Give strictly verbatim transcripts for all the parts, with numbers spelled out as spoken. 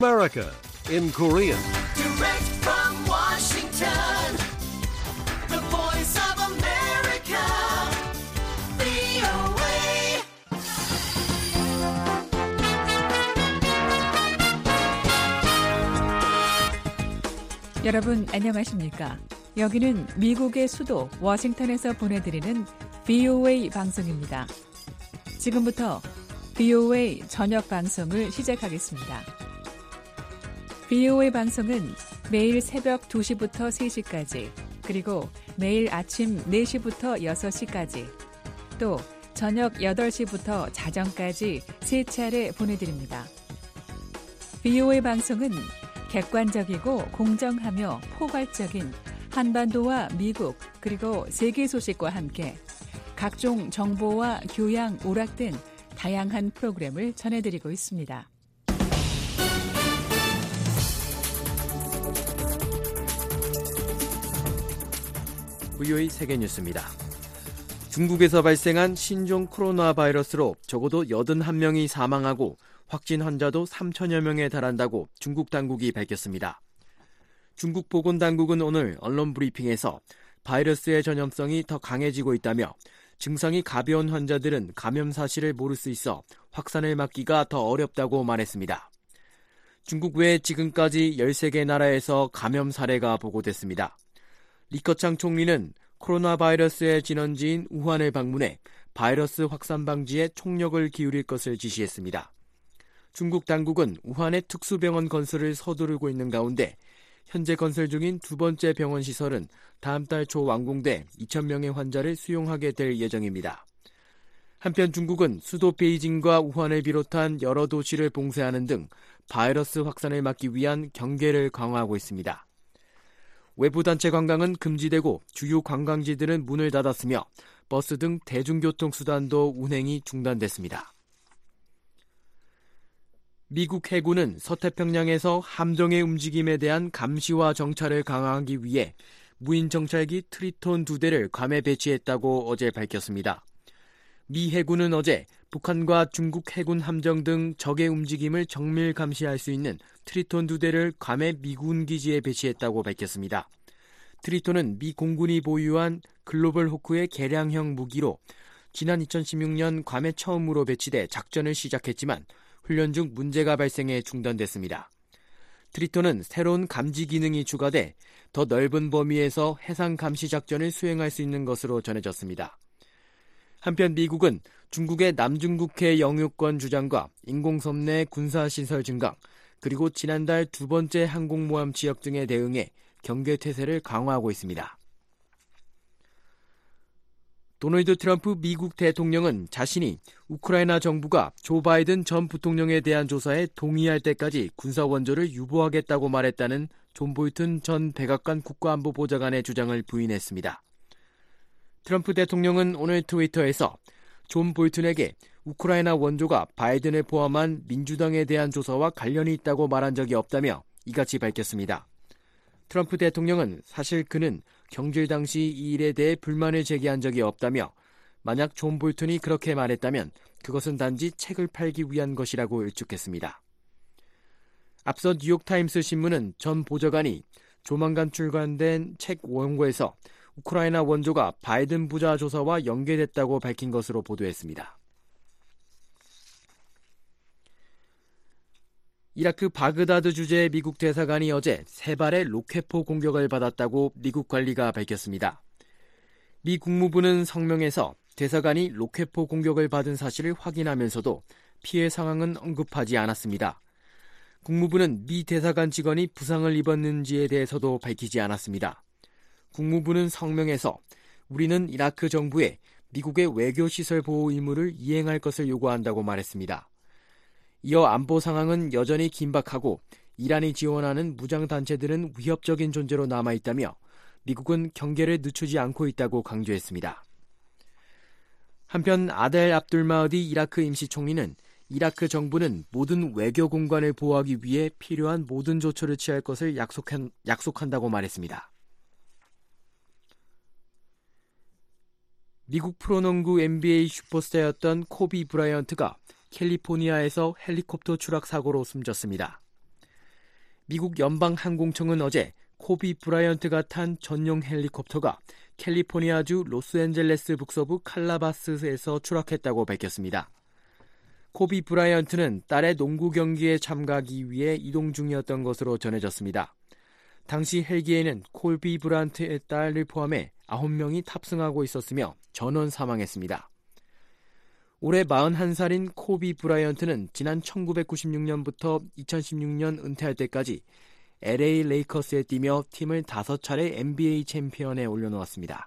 America in Korean. Direct from Washington, the voice of America, 브이오에이. 여러분 안녕하십니까? 여기는 미국의 수도 워싱턴에서 보내드리는 브이오에이 방송입니다. 지금부터 브이오에이 저녁 방송을 시작하겠습니다. 브이오에이 방송은 매일 새벽 두 시부터 세 시까지, 그리고 매일 아침 네 시부터 여섯 시까지, 또 저녁 여덟 시부터 자정까지 세 차례 보내드립니다. 브이오에이 방송은 객관적이고 공정하며 포괄적인 한반도와 미국 그리고 세계 소식과 함께 각종 정보와 교양, 오락 등 다양한 프로그램을 전해드리고 있습니다. 브이오에이 세계뉴스입니다. 중국에서 발생한 신종 코로나 바이러스로 적어도 여든한 명이 사망하고 확진 환자도 삼천여 명에 달한다고 중국 당국이 밝혔습니다. 중국 보건당국은 오늘 언론 브리핑에서 바이러스의 전염성이 더 강해지고 있다며 증상이 가벼운 환자들은 감염 사실을 모를 수 있어 확산을 막기가 더 어렵다고 말했습니다. 중국 외에 지금까지 열세 개 나라에서 감염 사례가 보고됐습니다. 리커창 총리는 코로나 바이러스의 진원지인 우한을 방문해 바이러스 확산 방지에 총력을 기울일 것을 지시했습니다. 중국 당국은 우한의 특수병원 건설을 서두르고 있는 가운데 현재 건설 중인 두 번째 병원 시설은 다음 달 초 완공돼 이천 명의 환자를 수용하게 될 예정입니다. 한편 중국은 수도 베이징과 우한을 비롯한 여러 도시를 봉쇄하는 등 바이러스 확산을 막기 위한 경계를 강화하고 있습니다. 외부 단체 관광은 금지되고 주요 관광지들은 문을 닫았으며 버스 등 대중교통 수단도 운행이 중단됐습니다. 미국 해군은 서태평양에서 함정의 움직임에 대한 감시와 정찰을 강화하기 위해 무인 정찰기 트리톤 두 대를 괌에 배치했다고 어제 밝혔습니다. 미 해군은 어제 북한과 중국 해군 함정 등 적의 움직임을 정밀 감시할 수 있는 트리톤 두 대를 괌의 미군 기지에 배치했다고 밝혔습니다. 트리톤은 미 공군이 보유한 글로벌 호크의 개량형 무기로 지난 이천십육 년 괌에 처음으로 배치돼 작전을 시작했지만 훈련 중 문제가 발생해 중단됐습니다. 트리톤은 새로운 감지 기능이 추가돼 더 넓은 범위에서 해상 감시 작전을 수행할 수 있는 것으로 전해졌습니다. 한편 미국은 중국의 남중국해 영유권 주장과 인공섬 내 군사시설 증강, 그리고 지난달 두 번째 항공모함 지역 등에 대응해 경계 태세를 강화하고 있습니다. 도널드 트럼프 미국 대통령은 자신이 우크라이나 정부가 조 바이든 전 부통령에 대한 조사에 동의할 때까지 군사 원조를 유보하겠다고 말했다는 존 볼튼 전 백악관 국가안보보좌관의 주장을 부인했습니다. 트럼프 대통령은 오늘 트위터에서 존 볼튼에게 우크라이나 원조가 바이든을 포함한 민주당에 대한 조사와 관련이 있다고 말한 적이 없다며 이같이 밝혔습니다. 트럼프 대통령은 사실 그는 경질 당시 이 일에 대해 불만을 제기한 적이 없다며 만약 존 볼튼이 그렇게 말했다면 그것은 단지 책을 팔기 위한 것이라고 일축했습니다. 앞서 뉴욕타임스 신문은 전 보좌관이 조만간 출간된 책 원고에서 우크라이나 원조가 바이든 부자 조사와 연계됐다고 밝힌 것으로 보도했습니다. 이라크 바그다드 주재의 미국 대사관이 어제 세 발의 로켓포 공격을 받았다고 미국 관리가 밝혔습니다. 미 국무부는 성명에서 대사관이 로켓포 공격을 받은 사실을 확인하면서도 피해 상황은 언급하지 않았습니다. 국무부는 미 대사관 직원이 부상을 입었는지에 대해서도 밝히지 않았습니다. 국무부는 성명에서 우리는 이라크 정부에 미국의 외교시설 보호 의무를 이행할 것을 요구한다고 말했습니다. 이어 안보 상황은 여전히 긴박하고 이란이 지원하는 무장단체들은 위협적인 존재로 남아있다며 미국은 경계를 늦추지 않고 있다고 강조했습니다. 한편 아델 압둘 마흐디 이라크 임시총리는 이라크 정부는 모든 외교 공간을 보호하기 위해 필요한 모든 조처를 취할 것을 약속한, 약속한다고 말했습니다. 미국 프로농구 엔비에이 슈퍼스타였던 코비 브라이언트가 캘리포니아에서 헬리콥터 추락 사고로 숨졌습니다. 미국 연방항공청은 어제 코비 브라이언트가 탄 전용 헬리콥터가 캘리포니아주 로스앤젤레스 북서부 칼라바스에서 추락했다고 밝혔습니다. 코비 브라이언트는 딸의 농구 경기에 참가하기 위해 이동 중이었던 것으로 전해졌습니다. 당시 헬기에는 코비 브라이언트의 딸을 포함해 아홉 명이 탑승하고 있었으며 전원 사망했습니다. 올해 마흔한 살인 코비 브라이언트는 지난 천구백구십육 년부터 이천십육 년 은퇴할 때까지 엘에이 레이커스에 뛰며 팀을 다섯 차례 엔비에이 챔피언에 올려놓았습니다.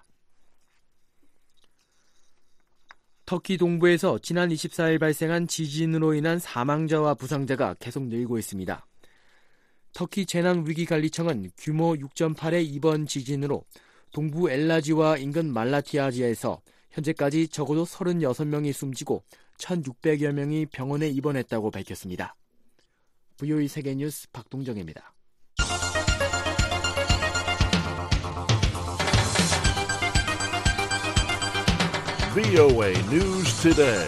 터키 동부에서 지난 이십사일 발생한 지진으로 인한 사망자와 부상자가 계속 늘고 있습니다. 터키 재난위기관리청은 규모 육 점 팔의 이번 지진으로 동부 엘라지와 인근 말라티아지에서 현재까지 적어도 서른여섯 명이 숨지고 천육백여 명이 병원에 입원했다고 밝혔습니다. 브이오이 세계뉴스 박동정입니다. 브이오에이 News Today.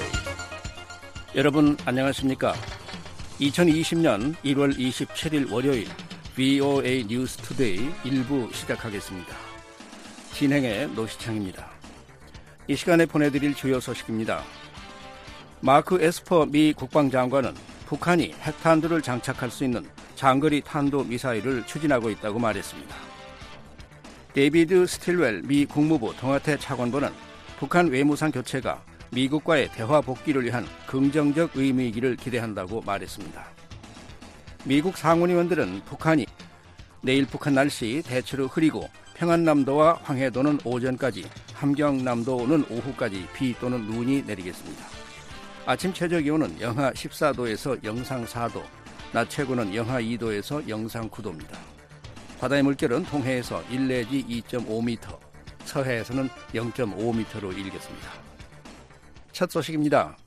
여러분 안녕하십니까? 이천이십 년 일월 이십칠일 월요일 브이오에이 뉴스 투데이 일부 시작하겠습니다. 진행의 노시창입니다. 이 시간에 보내드릴 주요 소식입니다. 마크 에스퍼 미 국방장관은 북한이 핵탄두를 장착할 수 있는 장거리 탄도 미사일을 추진하고 있다고 말했습니다. 데이비드 스틸웰 미 국무부 동아태 차관보는 북한 외무상 교체가 미국과의 대화 복귀를 위한 긍정적 의미이기를 기대한다고 말했습니다. 미국 상원의원들은 북한이 내일 북한 날씨 대체로 흐리고 평안남도와 황해도는 오전까지, 함경남도는 오후까지 비 또는 눈이 내리겠습니다. 아침 최저기온은 영하 십사도에서 영상 사도, 낮 최고는 영하 이도에서 영상 구도입니다. 바다의 물결은 동해에서 일 내지 이 점 오 미터, 서해에서는 영 점 오 미터로 일겠습니다. 첫 소식입니다.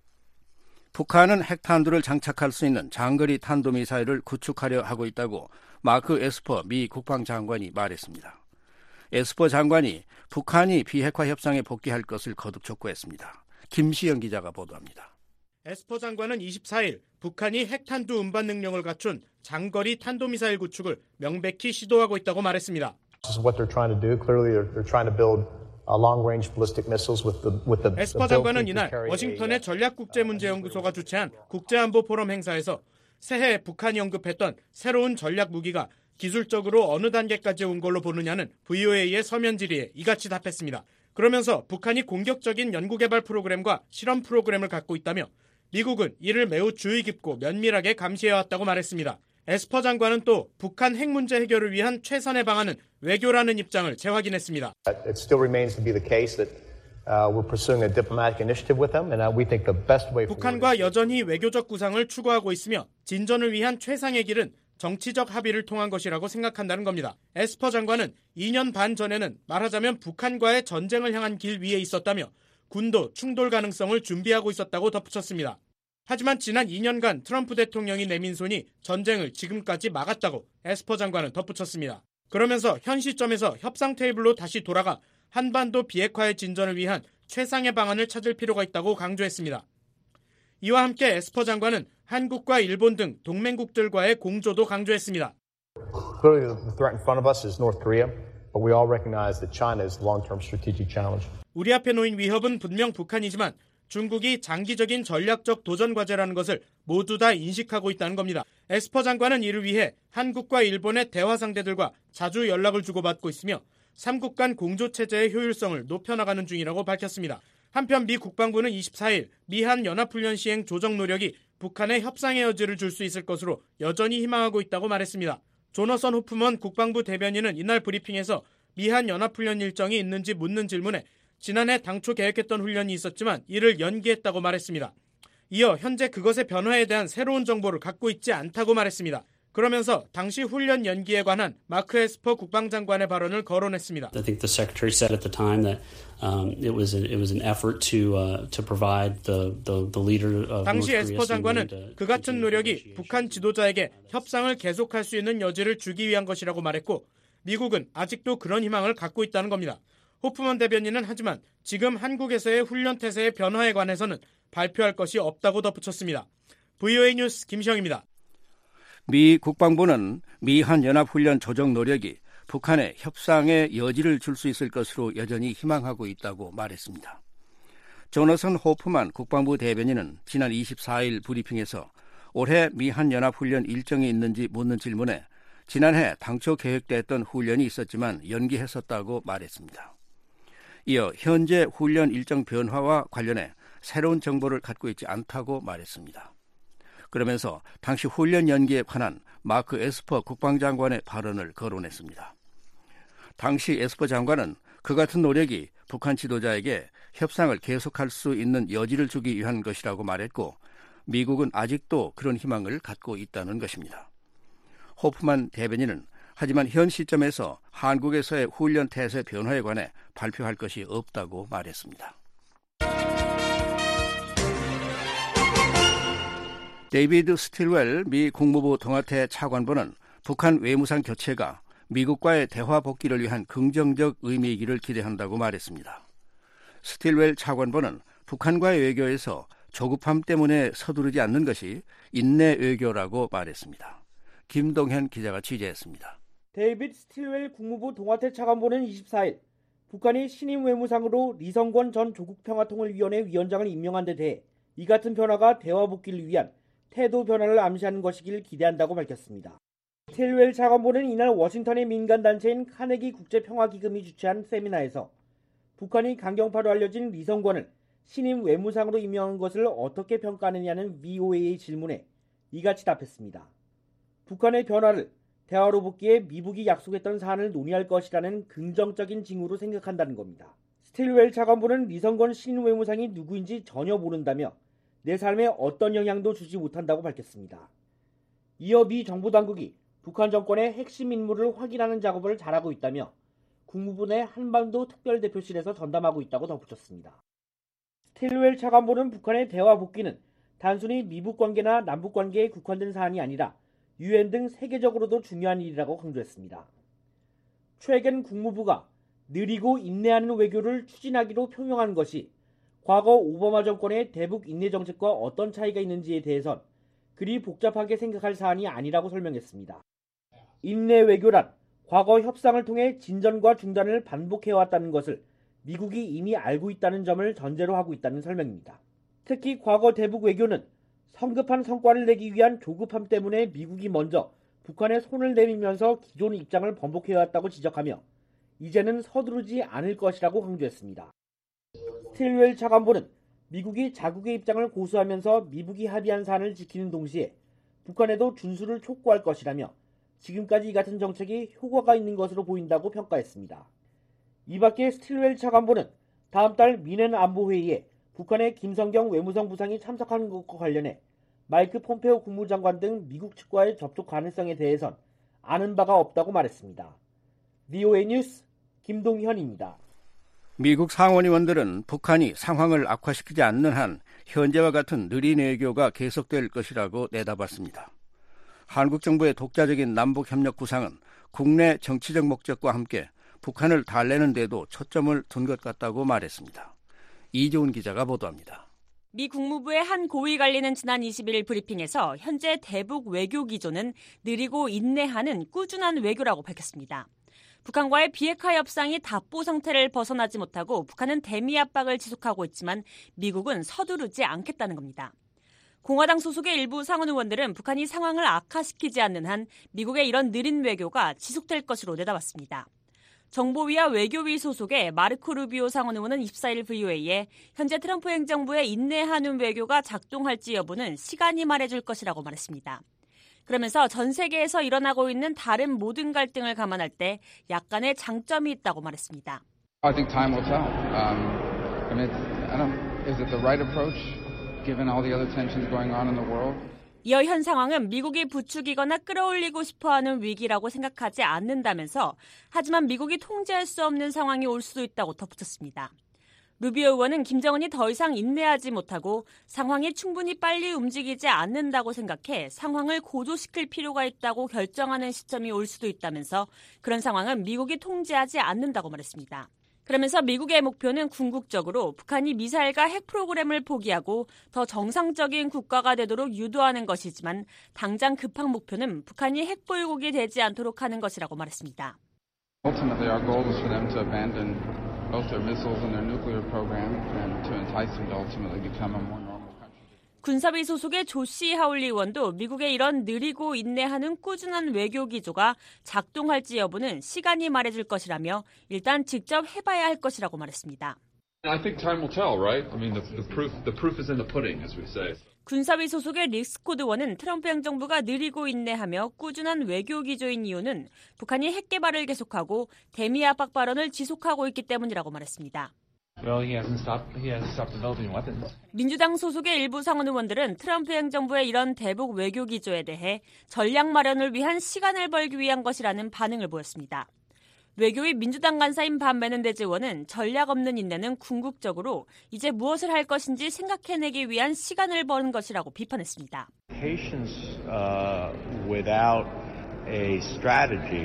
북한은 핵탄두를 장착할 수 있는 장거리 탄도미사일을 구축하려 하고 있다고 마크 에스퍼 미 국방장관이 말했습니다. 에스퍼 장관이 북한이 비핵화 협상에 복귀할 것을 거듭 촉구했습니다. 김시영 기자가 보도합니다. 에스퍼 장관은 이십사일 북한이 핵탄두 운반 능력을 갖춘 장거리 탄도미사일 구축을 명백히 시도하고 있다고 말했습니다. This is what they're trying to do. Clearly, they're, they're trying to build uh, long-range ballistic missiles with the with the. 에스퍼 장관은 이날 워싱턴의 전략국제문제연구소가 주최한 국제안보 포럼 행사에서 새해 북한이 언급했던 새로운 전략 무기가 기술적으로 어느 단계까지 온 걸로 보느냐는 브이오에이의 서면 질의에 이같이 답했습니다. 그러면서 북한이 공격적인 연구개발 프로그램과 실험 프로그램을 갖고 있다며 미국은 이를 매우 주의 깊고 면밀하게 감시해왔다고 말했습니다. 에스퍼 장관은 또 북한 핵 문제 해결을 위한 최선의 방안은 외교라는 입장을 재확인했습니다. It still remains to be the case that uh, we're pursuing a diplomatic initiative with them, and uh, we think the best way. 북한과 여전히 외교적 구상을 추구하고 있으며 진전을 위한 최상의 길은 정치적 합의를 통한 것이라고 생각한다는 겁니다. 에스퍼 장관은 이 년 반 전에는 말하자면 북한과의 전쟁을 향한 길 위에 있었다며 군도 충돌 가능성을 준비하고 있었다고 덧붙였습니다. 하지만 지난 이 년간 트럼프 대통령이 내민 손이 전쟁을 지금까지 막았다고 에스퍼 장관은 덧붙였습니다. 그러면서 현 시점에서 협상 테이블로 다시 돌아가 한반도 비핵화의 진전을 위한 최상의 방안을 찾을 필요가 있다고 강조했습니다. 이와 함께 에스퍼 장관은 한국과 일본 등 동맹국들과의 공조도 강조했습니다. Clearly, the threat in front of us is North Korea, but we all recognize that China is a long-term strategic challenge. 우리 앞에 놓인 위협은 분명 북한이지만 중국이 장기적인 전략적 도전 과제라는 것을 모두 다 인식하고 있다는 겁니다. 에스퍼 장관은 이를 위해 한국과 일본의 대화 상대들과 자주 연락을 주고받고 있으며 삼국 간 공조체제의 효율성을 높여나가는 중이라고 밝혔습니다. 한편 미 국방부는 이십사일 미한 연합훈련 시행 조정 노력이 북한의 협상의 여지를 줄 수 있을 것으로 여전히 희망하고 있다고 말했습니다. 조너선 호프먼 국방부 대변인은 이날 브리핑에서 미한 연합훈련 일정이 있는지 묻는 질문에 지난해 당초 계획했던 훈련이 있었지만 이를 연기했다고 말했습니다. 이어 현재 그것의 변화에 대한 새로운 정보를 갖고 있지 않다고 말했습니다. 그러면서 당시 훈련 연기에 관한 마크 에스퍼 국방장관의 발언을 거론했습니다. I think the secretary said at the time that um, it was a, it was an effort to uh, to provide the the, the leader of 당시 에스퍼 장관은 그 같은 노력이 북한 지도자에게 협상을 계속할 수 있는 여지를 주기 위한 것이라고 말했고 미국은 아직도 그런 희망을 갖고 있다는 겁니다. 호프먼 대변인은 하지만 지금 한국에서의 훈련 태세의 변화에 관해서는 발표할 것이 없다고 덧붙였습니다. 브이오에이 뉴스 김시영입니다. 미 국방부는 미한 연합훈련 조정 노력이 북한에 협상의 여지를 줄 수 있을 것으로 여전히 희망하고 있다고 말했습니다. 조너선 호프만 국방부 대변인은 지난 이십사일 브리핑에서 올해 미한 연합훈련 일정이 있는지 묻는 질문에 지난해 당초 계획됐던 훈련이 있었지만 연기했었다고 말했습니다. 이어 현재 훈련 일정 변화와 관련해 새로운 정보를 갖고 있지 않다고 말했습니다. 그러면서 당시 훈련 연기에 관한 마크 에스퍼 국방장관의 발언을 거론했습니다. 당시 에스퍼 장관은 그 같은 노력이 북한 지도자에게 협상을 계속할 수 있는 여지를 주기 위한 것이라고 말했고 미국은 아직도 그런 희망을 갖고 있다는 것입니다. 호프만 대변인은 하지만 현 시점에서 한국에서의 훈련 태세 변화에 관해 발표할 것이 없다고 말했습니다. 데이비드 스틸웰 미 국무부 동아태 차관보는 북한 외무상 교체가 미국과의 대화 복귀를 위한 긍정적 의미이기를 기대한다고 말했습니다. 스틸웰 차관보는 북한과의 외교에서 조급함 때문에 서두르지 않는 것이 인내 외교라고 말했습니다. 김동현 기자가 취재했습니다. 데이비드 스틸웰 국무부 동아태 차관보는 이십사일 북한이 신임 외무상으로 리성권 전 조국평화통일위원회 위원장을 임명한 데 대해 이 같은 변화가 대화 복귀를 위한 태도 변화를 암시하는 것이길 기대한다고 밝혔습니다. 스틸웰 차관보는 이날 워싱턴의 민간단체인 카네기 국제평화기금이 주최한 세미나에서 북한이 강경파로 알려진 리성권을 신임 외무상으로 임명한 것을 어떻게 평가하느냐는 브이오에이의 질문에 이같이 답했습니다. 북한의 변화를 대화로 복귀해 미국이 약속했던 사안을 논의할 것이라는 긍정적인 징후로 생각한다는 겁니다. 스틸웰 차관보는 리성권 신임 외무상이 누구인지 전혀 모른다며 내 삶에 어떤 영향도 주지 못한다고 밝혔습니다. 이어 미 정부 당국이 북한 정권의 핵심 인물을 확인하는 작업을 잘하고 있다며 국무부 내 한반도 특별대표실에서 전담하고 있다고 덧붙였습니다. 스틸웰 차관보는 북한의 대화 복귀는 단순히 미북 관계나 남북 관계에 국한된 사안이 아니라 유엔 등 세계적으로도 중요한 일이라고 강조했습니다. 최근 국무부가 느리고 인내하는 외교를 추진하기로 표명한 것이 과거 오바마 정권의 대북 인내 정책과 어떤 차이가 있는지에 대해선 그리 복잡하게 생각할 사안이 아니라고 설명했습니다. 인내 외교란 과거 협상을 통해 진전과 중단을 반복해왔다는 것을 미국이 이미 알고 있다는 점을 전제로 하고 있다는 설명입니다. 특히 과거 대북 외교는 성급한 성과를 내기 위한 조급함 때문에 미국이 먼저 북한에 손을 내밀면서 기존 입장을 번복해왔다고 지적하며 이제는 서두르지 않을 것이라고 강조했습니다. 스틸웰 차관보는 미국이 자국의 입장을 고수하면서 미북이 합의한 사안을 지키는 동시에 북한에도 준수를 촉구할 것이라며 지금까지 이 같은 정책이 효과가 있는 것으로 보인다고 평가했습니다. 이 밖에 스틸웰 차관보는 다음 달 미넨 안보회의에 북한의 김성경 외무성 부상이 참석하는 것과 관련해 마이크 폼페오 국무장관 등 미국 측과의 접촉 가능성에 대해선 아는 바가 없다고 말했습니다. 브이오에이 뉴스 김동현입니다. 미국 상원의원들은 북한이 상황을 악화시키지 않는 한 현재와 같은 느린 외교가 계속될 것이라고 내다봤습니다. 한국 정부의 독자적인 남북협력 구상은 국내 정치적 목적과 함께 북한을 달래는 데도 초점을 둔 것 같다고 말했습니다. 이재훈 기자가 보도합니다. 미 국무부의 한 고위 관리는 지난 이십일 브리핑에서 현재 대북 외교 기조는 느리고 인내하는 꾸준한 외교라고 밝혔습니다. 북한과의 비핵화 협상이 답보 상태를 벗어나지 못하고 북한은 대미 압박을 지속하고 있지만 미국은 서두르지 않겠다는 겁니다. 공화당 소속의 일부 상원 의원들은 북한이 상황을 악화시키지 않는 한 미국의 이런 느린 외교가 지속될 것으로 내다봤습니다. 정보위와 외교위 소속의 마르코 루비오 상원 의원은 이십사일 브이오에이에 현재 트럼프 행정부의 인내하는 외교가 작동할지 여부는 시간이 말해줄 것이라고 말했습니다. 그러면서 전 세계에서 일어나고 있는 다른 모든 갈등을 감안할 때 약간의 장점이 있다고 말했습니다. I think time will tell. Um, I mean, I don't, is it the right approach given all the other tensions going on in the world? 이어 현 상황은 미국이 부추기거나 끌어올리고 싶어하는 위기라고 생각하지 않는다면서 하지만 미국이 통제할 수 없는 상황이 올 수도 있다고 덧붙였습니다. 루비오 의원은 김정은이 더 이상 인내하지 못하고 상황이 충분히 빨리 움직이지 않는다고 생각해 상황을 고조시킬 필요가 있다고 결정하는 시점이 올 수도 있다면서 그런 상황은 미국이 통제하지 않는다고 말했습니다. 그러면서 미국의 목표는 궁극적으로 북한이 미사일과 핵 프로그램을 포기하고 더 정상적인 국가가 되도록 유도하는 것이지만 당장 급한 목표는 북한이 핵 보유국이 되지 않도록 하는 것이라고 말했습니다. Ultimately, our goal is for them to abandon both their missiles and their nuclear program and to entice them to ultimately become a more normal country. 군사위 소속의 조시 하울리 의원도 미국의 이런 느리고 인내하는 꾸준한 외교 기조가 작동할지 여부는 시간이 말해줄 것이라며 일단 직접 해봐야 할 것이라고 말했습니다. I think time will tell, right? I mean, the, the proof the proof is in the pudding, as we say. 군사위 소속의 릭 스코드 원은 트럼프 행정부가 느리고 인내하며 꾸준한 외교 기조인 이유는 북한이 핵 개발을 계속하고 대미 압박 발언을 지속하고 있기 때문이라고 말했습니다. Well, he hasn't stopped. He hasn't stopped developing weapons. 민주당 소속의 일부 상원 의원들은 트럼프 행정부의 이런 대북 외교 기조에 대해 전략 마련을 위한 시간을 벌기 위한 것이라는 반응을 보였습니다. 외교위 민주당 간사인 반 메넨데즈 의원은 전략 없는 인내는 궁극적으로 이제 무엇을 할 것인지 생각해내기 위한 시간을 버는 것이라고 비판했습니다. Patience uh, without a strategy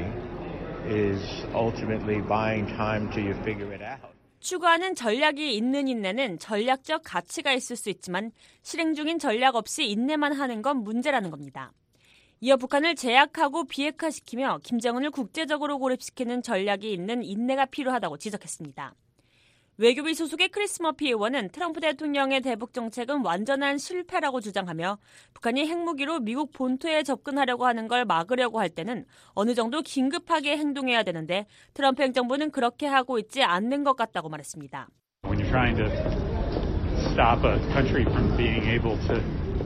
is ultimately buying time till you figure it out. 추구하는 전략이 있는 인내는 전략적 가치가 있을 수 있지만 실행 중인 전략 없이 인내만 하는 건 문제라는 겁니다. 이어 북한을 제약하고 비핵화시키며 김정은을 국제적으로 고립시키는 전략이 있는 인내가 필요하다고 지적했습니다. 외교위 소속의 크리스 머피 의원은 트럼프 대통령의 대북 정책은 완전한 실패라고 주장하며 북한이 핵무기로 미국 본토에 접근하려고 하는 걸 막으려고 할 때는 어느 정도 긴급하게 행동해야 되는데 트럼프 행정부는 그렇게 하고 있지 않는 것 같다고 말했습니다. When you're trying to stop a country from being able to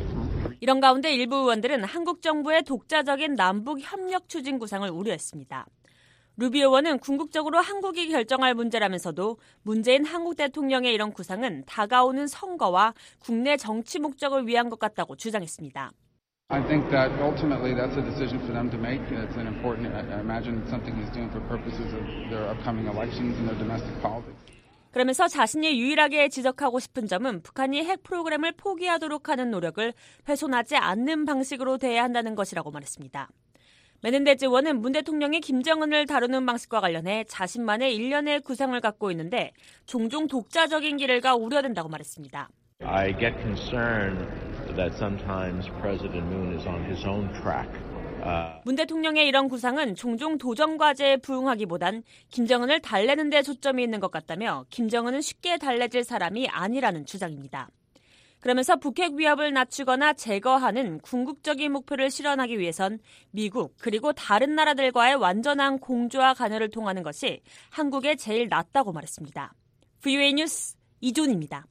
이런 가운데 일부 의원들은 한국 정부의 독자적인 남북 협력 추진 구상을 우려했습니다. 루비 의원은 궁극적으로 한국이 결정할 문제라면서도 문재인 한국 대통령의 이런 구상은 다가오는 선거와 국내 정치 목적을 위한 것 같다고 주장했습니다. I think that ultimately that's a decision for them to make. It's an important, I imagine, something he's doing for purposes of their upcoming elections and their domestic politics. 그러면서 자신이 유일하게 지적하고 싶은 점은 북한이 핵 프로그램을 포기하도록 하는 노력을 훼손하지 않는 방식으로 돼야 한다는 것이라고 말했습니다. 메넨데즈 의원은 문 대통령이 김정은을 다루는 방식과 관련해 자신만의 일련의 구상을 갖고 있는데 종종 독자적인 길을 가 우려된다고 말했습니다. I get concerned that sometimes President Moon is on his own track. 문 대통령의 이런 구상은 종종 도전 과제에 부응하기보단 김정은을 달래는 데 초점이 있는 것 같다며 김정은은 쉽게 달래질 사람이 아니라는 주장입니다. 그러면서 북핵 위협을 낮추거나 제거하는 궁극적인 목표를 실현하기 위해선 미국 그리고 다른 나라들과의 완전한 공조와 간여를 통하는 것이 한국에 제일 낫다고 말했습니다. 브이오에이 뉴스 이존입니다.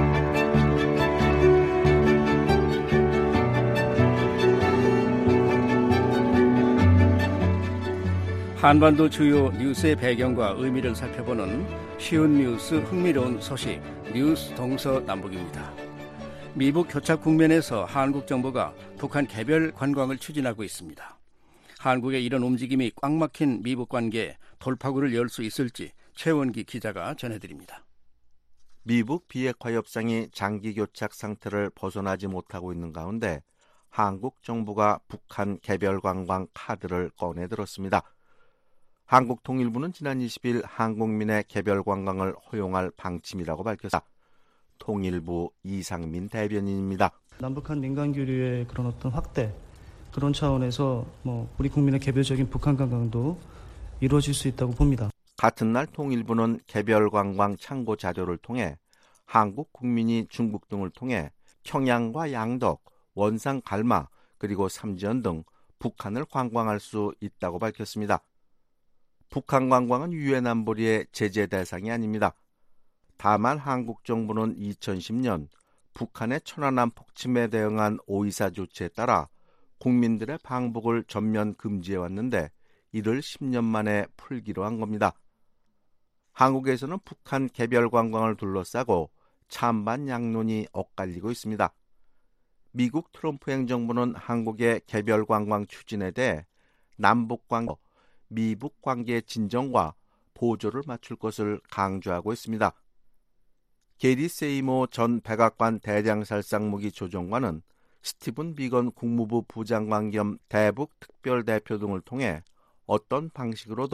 한반도 주요 뉴스의 배경과 의미를 살펴보는 쉬운 뉴스 흥미로운 소식 뉴스 동서남북입니다. 미북 교착 국면에서 한국 정부가 북한 개별 관광을 추진하고 있습니다. 한국의 이런 움직임이 꽉 막힌 미북 관계에 돌파구를 열 수 있을지 최원기 기자가 전해드립니다. 미북 비핵화 협상이 장기 교착 상태를 벗어나지 못하고 있는 가운데 한국 정부가 북한 개별 관광 카드를 꺼내들었습니다. 한국통일부는 지난 이십 일 한국민의 개별 관광을 허용할 방침이라고 밝혔습니다. 통일부 이상민 대변인입니다. 남북한 민간 교류의 그런 어떤 확대, 그런 차원에서 뭐 우리 국민의 개별적인 북한 관광도 이루어질 수 있다고 봅니다. 같은 날 통일부는 개별 관광 참고 자료를 통해 한국 국민이 중국 등을 통해 평양과 양덕, 원산 갈마, 그리고 삼지연 등 북한을 관광할 수 있다고 밝혔습니다. 북한 관광은 유엔 안보리의 제재 대상이 아닙니다. 다만 한국 정부는 이천십 년 북한의 천안함 폭침에 대응한 오이사 조치에 따라 국민들의 방북을 전면 금지해왔는데 이를 십 년 만에 풀기로 한 겁니다. 한국에서는 북한 개별 관광을 둘러싸고 찬반 양론이 엇갈리고 있습니다. 미국 트럼프 행정부는 한국의 개별 관광 추진에 대해 남북 관계, 미북 관계의 진정과 보조를 맞출 것을 강조하고 있습니다. 게리 세이모 전 백악관 대량살상무기 조종관은 스티븐 비건 국무부 부장관 겸 대북 특별대표 등을 통해 어떤 방식으로든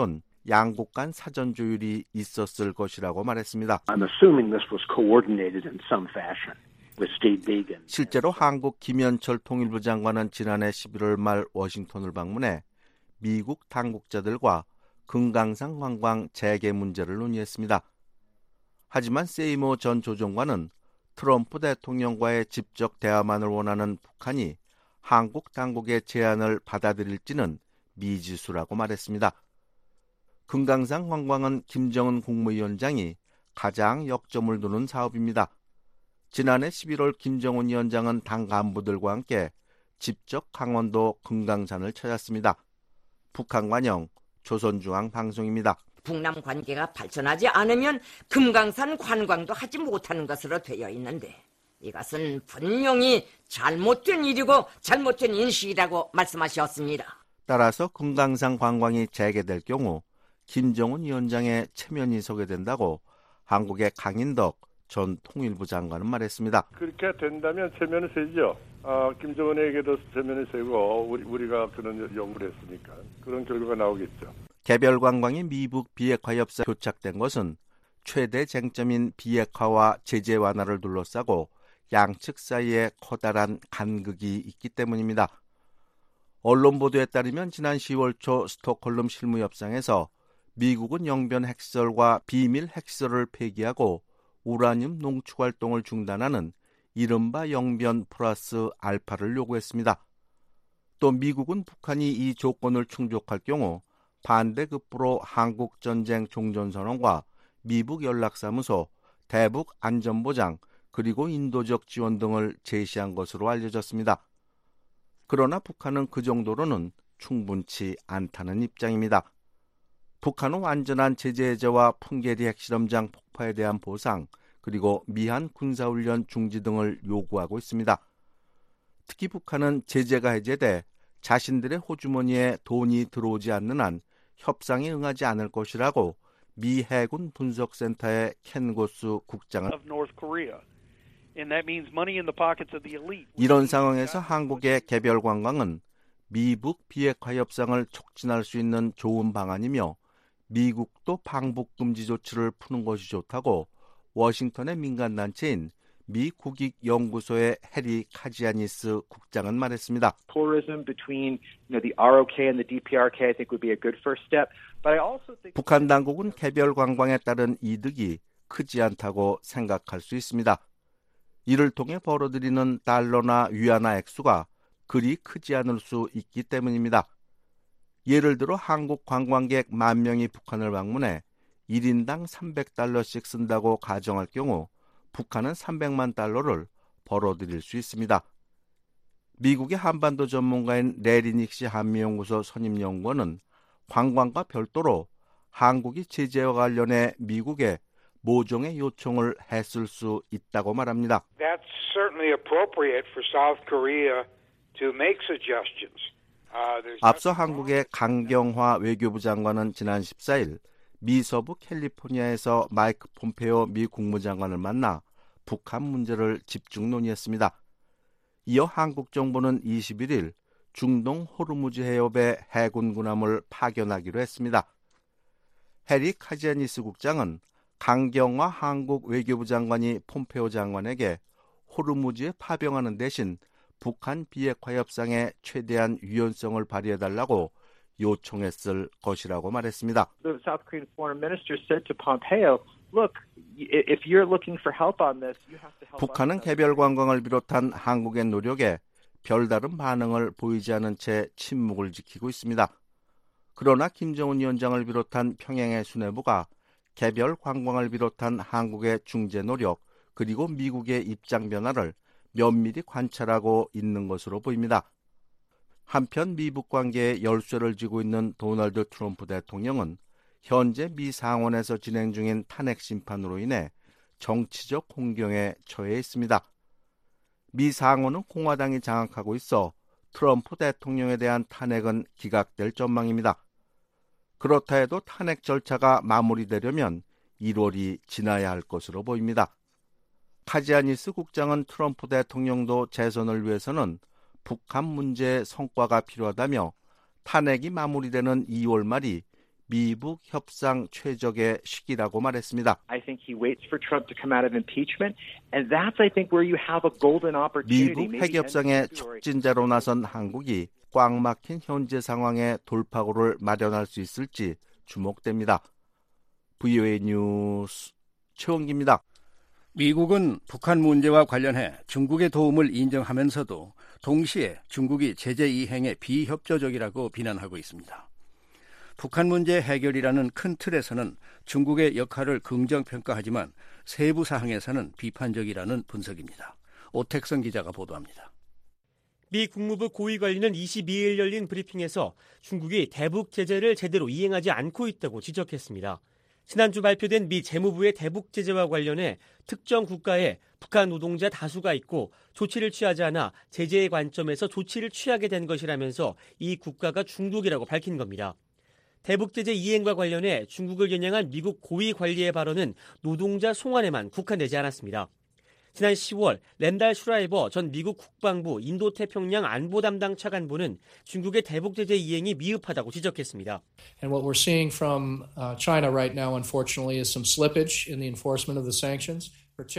양국 간 사전 조율이 있었을 것이라고 말했습니다. I'm assuming this was coordinated in some fashion with Steve Biegun. 실제로 한국 김현철 통일부 장관은 지난해 십일월 말 워싱턴을 방문해 미국 당국자들과 금강산 관광 재개 문제를 논의했습니다. 하지만 세이모 전 조정관은 트럼프 대통령과의 직접 대화만을 원하는 북한이 한국 당국의 제안을 받아들일지는 미지수라고 말했습니다. 금강산 관광은 김정은 국무위원장이 가장 역점을 두는 사업입니다. 지난해 십일월 김정은 위원장은 당 간부들과 함께 직접 강원도 금강산을 찾았습니다. 북한 관영 조선중앙방송입니다. 북남 관계가 발전하지 않으면 금강산 관광도 하지 못하는 것으로 되어 있는데 이것은 분명히 잘못된 일이고 잘못된 인식이라고 말씀하셨습니다. 따라서 금강산 관광이 재개될 경우 김정은 위원장의 체면이 서게 된다고 한국의 강인덕 전 통일부 장관은 말했습니다. 그렇게 된다면 체면이 세죠. 아, 김정은에게도 체면이 세고 우리, 우리가 그런 연구를 했으니까 그런 결과가 나오겠죠. 개별 관광이 미북 비핵화 협상 교착된 것은 최대 쟁점인 비핵화와 제재 완화를 둘러싸고 양측 사이에 커다란 간극이 있기 때문입니다. 언론 보도에 따르면 지난 시월 초 스톡홀름 실무협상에서 미국은 영변 핵시설과 비밀 핵시설을 폐기하고 우라늄 농축 활동을 중단하는 이른바 영변 플러스 알파를 요구했습니다. 또 미국은 북한이 이 조건을 충족할 경우 반대급부로 한국전쟁 종전선언과 미북 연락사무소, 대북 안전보장, 그리고 인도적 지원 등을 제시한 것으로 알려졌습니다. 그러나 북한은 그 정도로는 충분치 않다는 입장입니다. 북한은 완전한 제재 해제와 풍계리 핵실험장 폭파에 대한 보상, 그리고 미한 군사훈련 중지 등을 요구하고 있습니다. 특히 북한은 제재가 해제돼 자신들의 호주머니에 돈이 들어오지 않는 한 협상에 응하지 않을 것이라고 미 해군 분석센터의 켄 고스 국장은 이런 상황에서 한국의 개별 관광은 미북 비핵화 협상을 촉진할 수 있는 좋은 방안이며 미국도 방북 금지 조치를 푸는 것이 좋다고 워싱턴의 민간단체인 미 국익연구소의 해리 카지아니스 국장은 말했습니다. 북한 당국은 개별 관광에 따른 이득이 크지 않다고 생각할 수 있습니다. 이를 통해 벌어들이는 달러나 위안화 액수가 그리 크지 않을 수 있기 때문입니다. 예를 들어 한국 관광객 만 명이 북한을 방문해 일 인당 삼백 달러씩 쓴다고 가정할 경우 북한은 삼백만 달러를 벌어들일 수 있습니다. 미국의 한반도 전문가인 레리 닉시 한미연구소 선임연구원은 관광과 별도로 한국이 제재와 관련해 미국에 모종의 요청을 했을 수 있다고 말합니다. That's certainly appropriate for South Korea to make suggestions. Uh, 앞서 한국의 강경화 외교부 장관은 지난 십사일 미 서부 캘리포니아에서 마이크 폼페오 미 국무장관을 만나 북한 문제를 집중 논의했습니다. 이어 한국 정부는 이십일일 중동 호르무즈 해협에 해군 군함을 파견하기로 했습니다. 해리 카지아니스 국장은 강경화 한국 외교부 장관이 폼페오 장관에게 호르무즈에 파병하는 대신 북한 비핵화 협상에 최대한 유연성을 발휘해달라고 요청했을 것이라고 말했습니다. The South Korean foreign minister said to Pompeo, "Look, if you're looking for help on this, you have to help." 북한은 개별 관광을 비롯한 한국의 노력에 별다른 반응을 보이지 않은 채 침묵을 지키고 있습니다. 그러나 김정은 위원장을 비롯한 평양의 수뇌부가 개별 관광을 비롯한 한국의 중재 노력 그리고 미국의 입장 변화를 면밀히 관찰하고 있는 것으로 보입니다. 한편 미북 관계에 열쇠를 쥐고 있는 도널드 트럼프 대통령은 현재 미 상원에서 진행 중인 탄핵 심판으로 인해 정치적 공경에 처해 있습니다. 미 상원은 공화당이 장악하고 있어 트럼프 대통령에 대한 탄핵은 기각될 전망입니다. 그렇다 해도 탄핵 절차가 마무리되려면 일월이 지나야 할 것으로 보입니다. 카지아니스 국장은 트럼프 대통령도 재선을 위해서는 북한 문제의 성과가 필요하다며 탄핵이 마무리되는 이월 말이 미북 협상 최적의 시기라고 말했습니다. I think he waits for Trump to come out of impeachment, and that's I think where you have a golden opportunity. 미북 핵협상의 촉진자로 나선 한국이 꽉 막힌 현재 상황에 돌파구를 마련할 수 있을지 주목됩니다. 브이오에이 뉴스 최원기입니다. 미국은 북한 문제와 관련해 중국의 도움을 인정하면서도 동시에 중국이 제재 이행에 비협조적이라고 비난하고 있습니다. 북한 문제 해결이라는 큰 틀에서는 중국의 역할을 긍정평가하지만 세부 사항에서는 비판적이라는 분석입니다. 오택성 기자가 보도합니다. 미 국무부 고위관리는 이십이일 열린 브리핑에서 중국이 대북 제재를 제대로 이행하지 않고 있다고 지적했습니다. 지난주 발표된 미 재무부의 대북 제재와 관련해 특정 국가에 북한 노동자 다수가 있고 조치를 취하지 않아 제재의 관점에서 조치를 취하게 된 것이라면서 이 국가가 중국이라고 밝힌 겁니다. 대북 제재 이행과 관련해 중국을 겨냥한 미국 고위 관리의 발언은 노동자 송환에만 국한되지 않았습니다. 지난 시월 랜달 슈라이버 전 미국 국방부 인도태평양 안보 담당 차관보는 중국의 대북 제재 이행이 미흡하다고 지적했습니다. And what we're seeing from uh, China right now, unfortunately, is some slippage in the enforcement of the sanctions.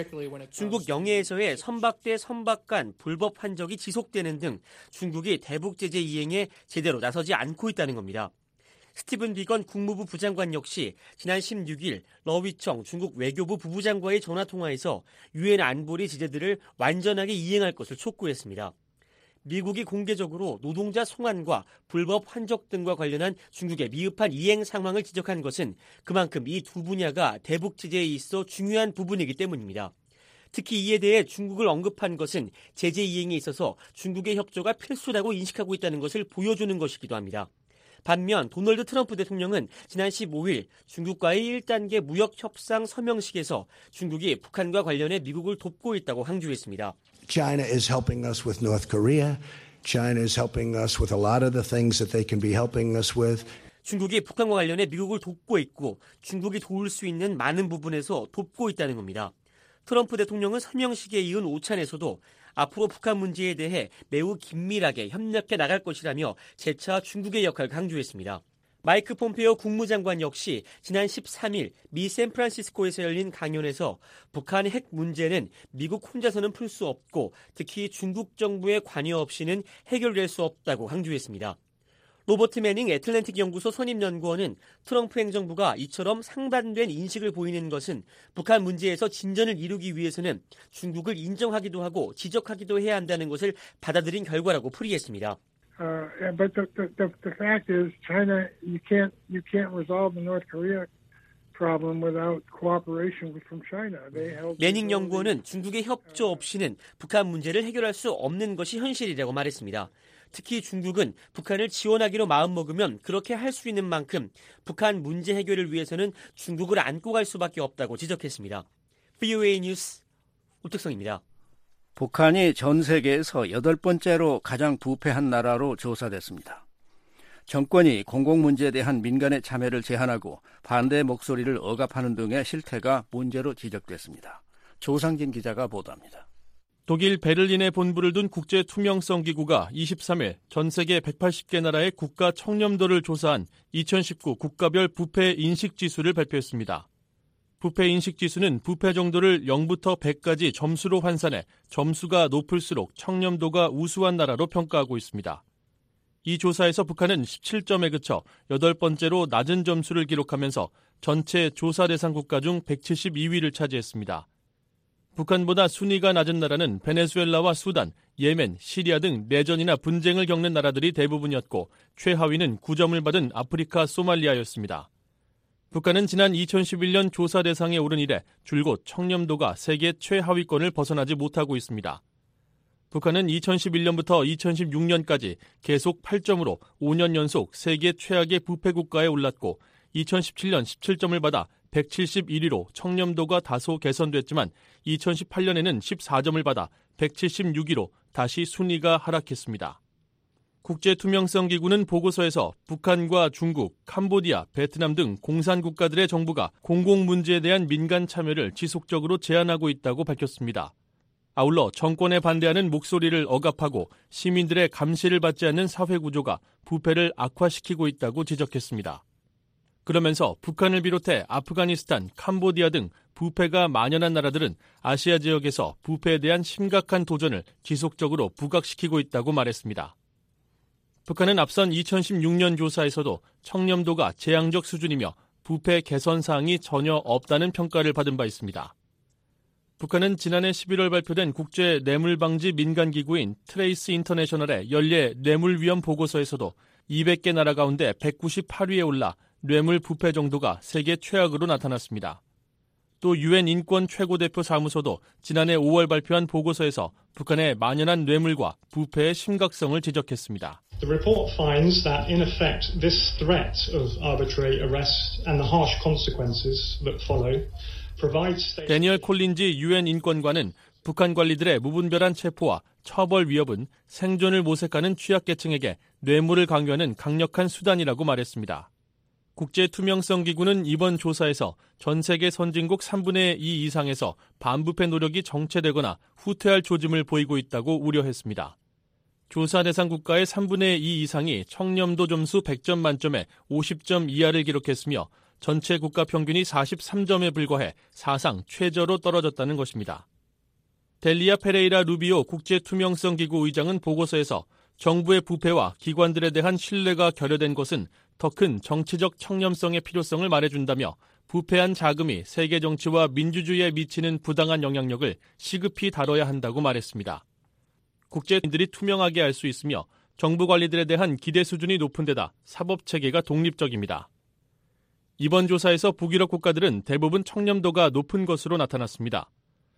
중국 영해에서의 선박 대 선박 간 불법 환적이 지속되는 등 중국이 대북 제재 이행에 제대로 나서지 않고 있다는 겁니다. 스티븐 비건 국무부 부장관 역시 지난 십육일 러위청 중국 외교부 부부장과의 전화통화에서 유엔 안보리 제재들을 완전하게 이행할 것을 촉구했습니다. 미국이 공개적으로 노동자 송환과 불법 환적 등과 관련한 중국의 미흡한 이행 상황을 지적한 것은 그만큼 이 두 분야가 대북 제재에 있어 중요한 부분이기 때문입니다. 특히 이에 대해 중국을 언급한 것은 제재 이행에 있어서 중국의 협조가 필수라고 인식하고 있다는 것을 보여주는 것이기도 합니다. 반면 도널드 트럼프 대통령은 지난 십오일 중국과의 일 단계 무역협상 서명식에서 중국이 북한과 관련해 미국을 돕고 있다고 강조했습니다. China is helping us with North Korea. China is helping us with a lot of the things that they can be helping us with. 중국이 북한과 관련해 미국을 돕고 있고 중국이 도울 수 있는 많은 부분에서 돕고 있다는 겁니다. 트럼프 대통령은 서명식에 이은 오찬에서도 앞으로 북한 문제에 대해 매우 긴밀하게 협력해 나갈 것이라며 재차 중국의 역할을 강조했습니다. 마이크 폼페이오 국무장관 역시 지난 십삼일 미 샌프란시스코에서 열린 강연에서 북한의 핵 문제는 미국 혼자서는 풀 수 없고 특히 중국 정부의 관여 없이는 해결될 수 없다고 강조했습니다. 로버트 매닝 애틀랜틱 연구소 선임연구원은 트럼프 행정부가 이처럼 상반된 인식을 보이는 것은 북한 문제에서 진전을 이루기 위해서는 중국을 인정하기도 하고 지적하기도 해야 한다는 것을 받아들인 결과라고 풀이했습니다. Uh, but the, the, the, the fact is, China, you can't, you can't resolve the North Korea problem without cooperation from China. They held. 매닝 연구원은 중국의 협조 없이는 북한 문제를 해결할 수 없는 것이 현실이라고 말했습니다. 특히 중국은 북한을 지원하기로 마음먹으면 그렇게 할 수 있는 만큼 북한 문제 해결을 위해서는 중국을 안고 갈 수밖에 없다고 지적했습니다. 브이오에이 뉴스 오택성입니다. 북한이 전 세계에서 여덟 번째로 가장 부패한 나라로 조사됐습니다. 정권이 공공문제에 대한 민간의 참여를 제한하고 반대 목소리를 억압하는 등의 실태가 문제로 지적됐습니다. 조상진 기자가 보도합니다. 독일 베를린에 본부를 둔 국제투명성기구가 이십삼일 전 세계 백팔십 개 나라의 국가 청렴도를 조사한 이천십구 국가별 부패 인식지수를 발표했습니다. 부패 인식지수는 부패 정도를 영부터 백까지 점수로 환산해 점수가 높을수록 청렴도가 우수한 나라로 평가하고 있습니다. 이 조사에서 북한은 십칠 점에 그쳐 여덟 번째로 낮은 점수를 기록하면서 전체 조사 대상 국가 중 백칠십이 위를 차지했습니다. 북한보다 순위가 낮은 나라는 베네수엘라와 수단, 예멘, 시리아 등 내전이나 분쟁을 겪는 나라들이 대부분이었고 최하위는 구 점을 받은 아프리카 소말리아였습니다. 북한은 지난 이천십일년 조사 대상에 오른 이래 줄곧 청렴도가 세계 최하위권을 벗어나지 못하고 있습니다. 북한은 이천십일년부터 이천십육년까지 계속 팔 점으로 오 년 연속 세계 최악의 부패 국가에 올랐고 이천십칠년 십칠 점을 받아 백칠십일 위로 청렴도가 다소 개선됐지만 이천십팔년에는 십사 점을 받아 백칠십육 위로 다시 순위가 하락했습니다. 국제투명성기구는 보고서에서 북한과 중국, 캄보디아, 베트남 등 공산국가들의 정부가 공공문제에 대한 민간 참여를 지속적으로 제한하고 있다고 밝혔습니다. 아울러 정권에 반대하는 목소리를 억압하고 시민들의 감시를 받지 않는 사회구조가 부패를 악화시키고 있다고 지적했습니다. 그러면서 북한을 비롯해 아프가니스탄, 캄보디아 등 부패가 만연한 나라들은 아시아 지역에서 부패에 대한 심각한 도전을 지속적으로 부각시키고 있다고 말했습니다. 북한은 앞선 이천십육 년 조사에서도 청렴도가 재앙적 수준이며 부패 개선 사항이 전혀 없다는 평가를 받은 바 있습니다. 북한은 지난해 십일월 발표된 국제 뇌물방지 민간기구인 트레이스 인터내셔널의 연례 뇌물위험 보고서에서도 이백 개 나라 가운데 백구십팔 위에 올라 뇌물 부패 정도가 세계 최악으로 나타났습니다. 또 유엔 인권 최고대표 사무소도 지난해 오월 발표한 보고서에서 북한의 만연한 뇌물과 부패의 심각성을 지적했습니다. The report finds that in effect this threat of arbitrary arrest and the harsh consequences that follow 데니얼 콜린지 유엔 인권관은 북한 관리들의 무분별한 체포와 처벌 위협은 생존을 모색하는 취약계층에게 뇌물을 강요하는 강력한 수단이라고 말했습니다. 국제투명성기구는 이번 조사에서 전 세계 선진국 삼분의 이 이상에서 반부패 노력이 정체되거나 후퇴할 조짐을 보이고 있다고 우려했습니다. 조사 대상 국가의 삼분의 이 이상이 청렴도 점수 백 점 만점에 오십 점 이하를 기록했으며 전체 국가 평균이 사십삼 점에 불과해 사상 최저로 떨어졌다는 것입니다. 델리아 페레이라 루비오 국제투명성기구 의장은 보고서에서 정부의 부패와 기관들에 대한 신뢰가 결여된 것은 더 큰 정치적 청렴성의 필요성을 말해준다며 부패한 자금이 세계 정치와 민주주의에 미치는 부당한 영향력을 시급히 다뤄야 한다고 말했습니다. 국제인들이 투명하게 알 수 있으며 정부 관리들에 대한 기대 수준이 높은 데다 사법체계가 독립적입니다. 이번 조사에서 북유럽 국가들은 대부분 청렴도가 높은 것으로 나타났습니다.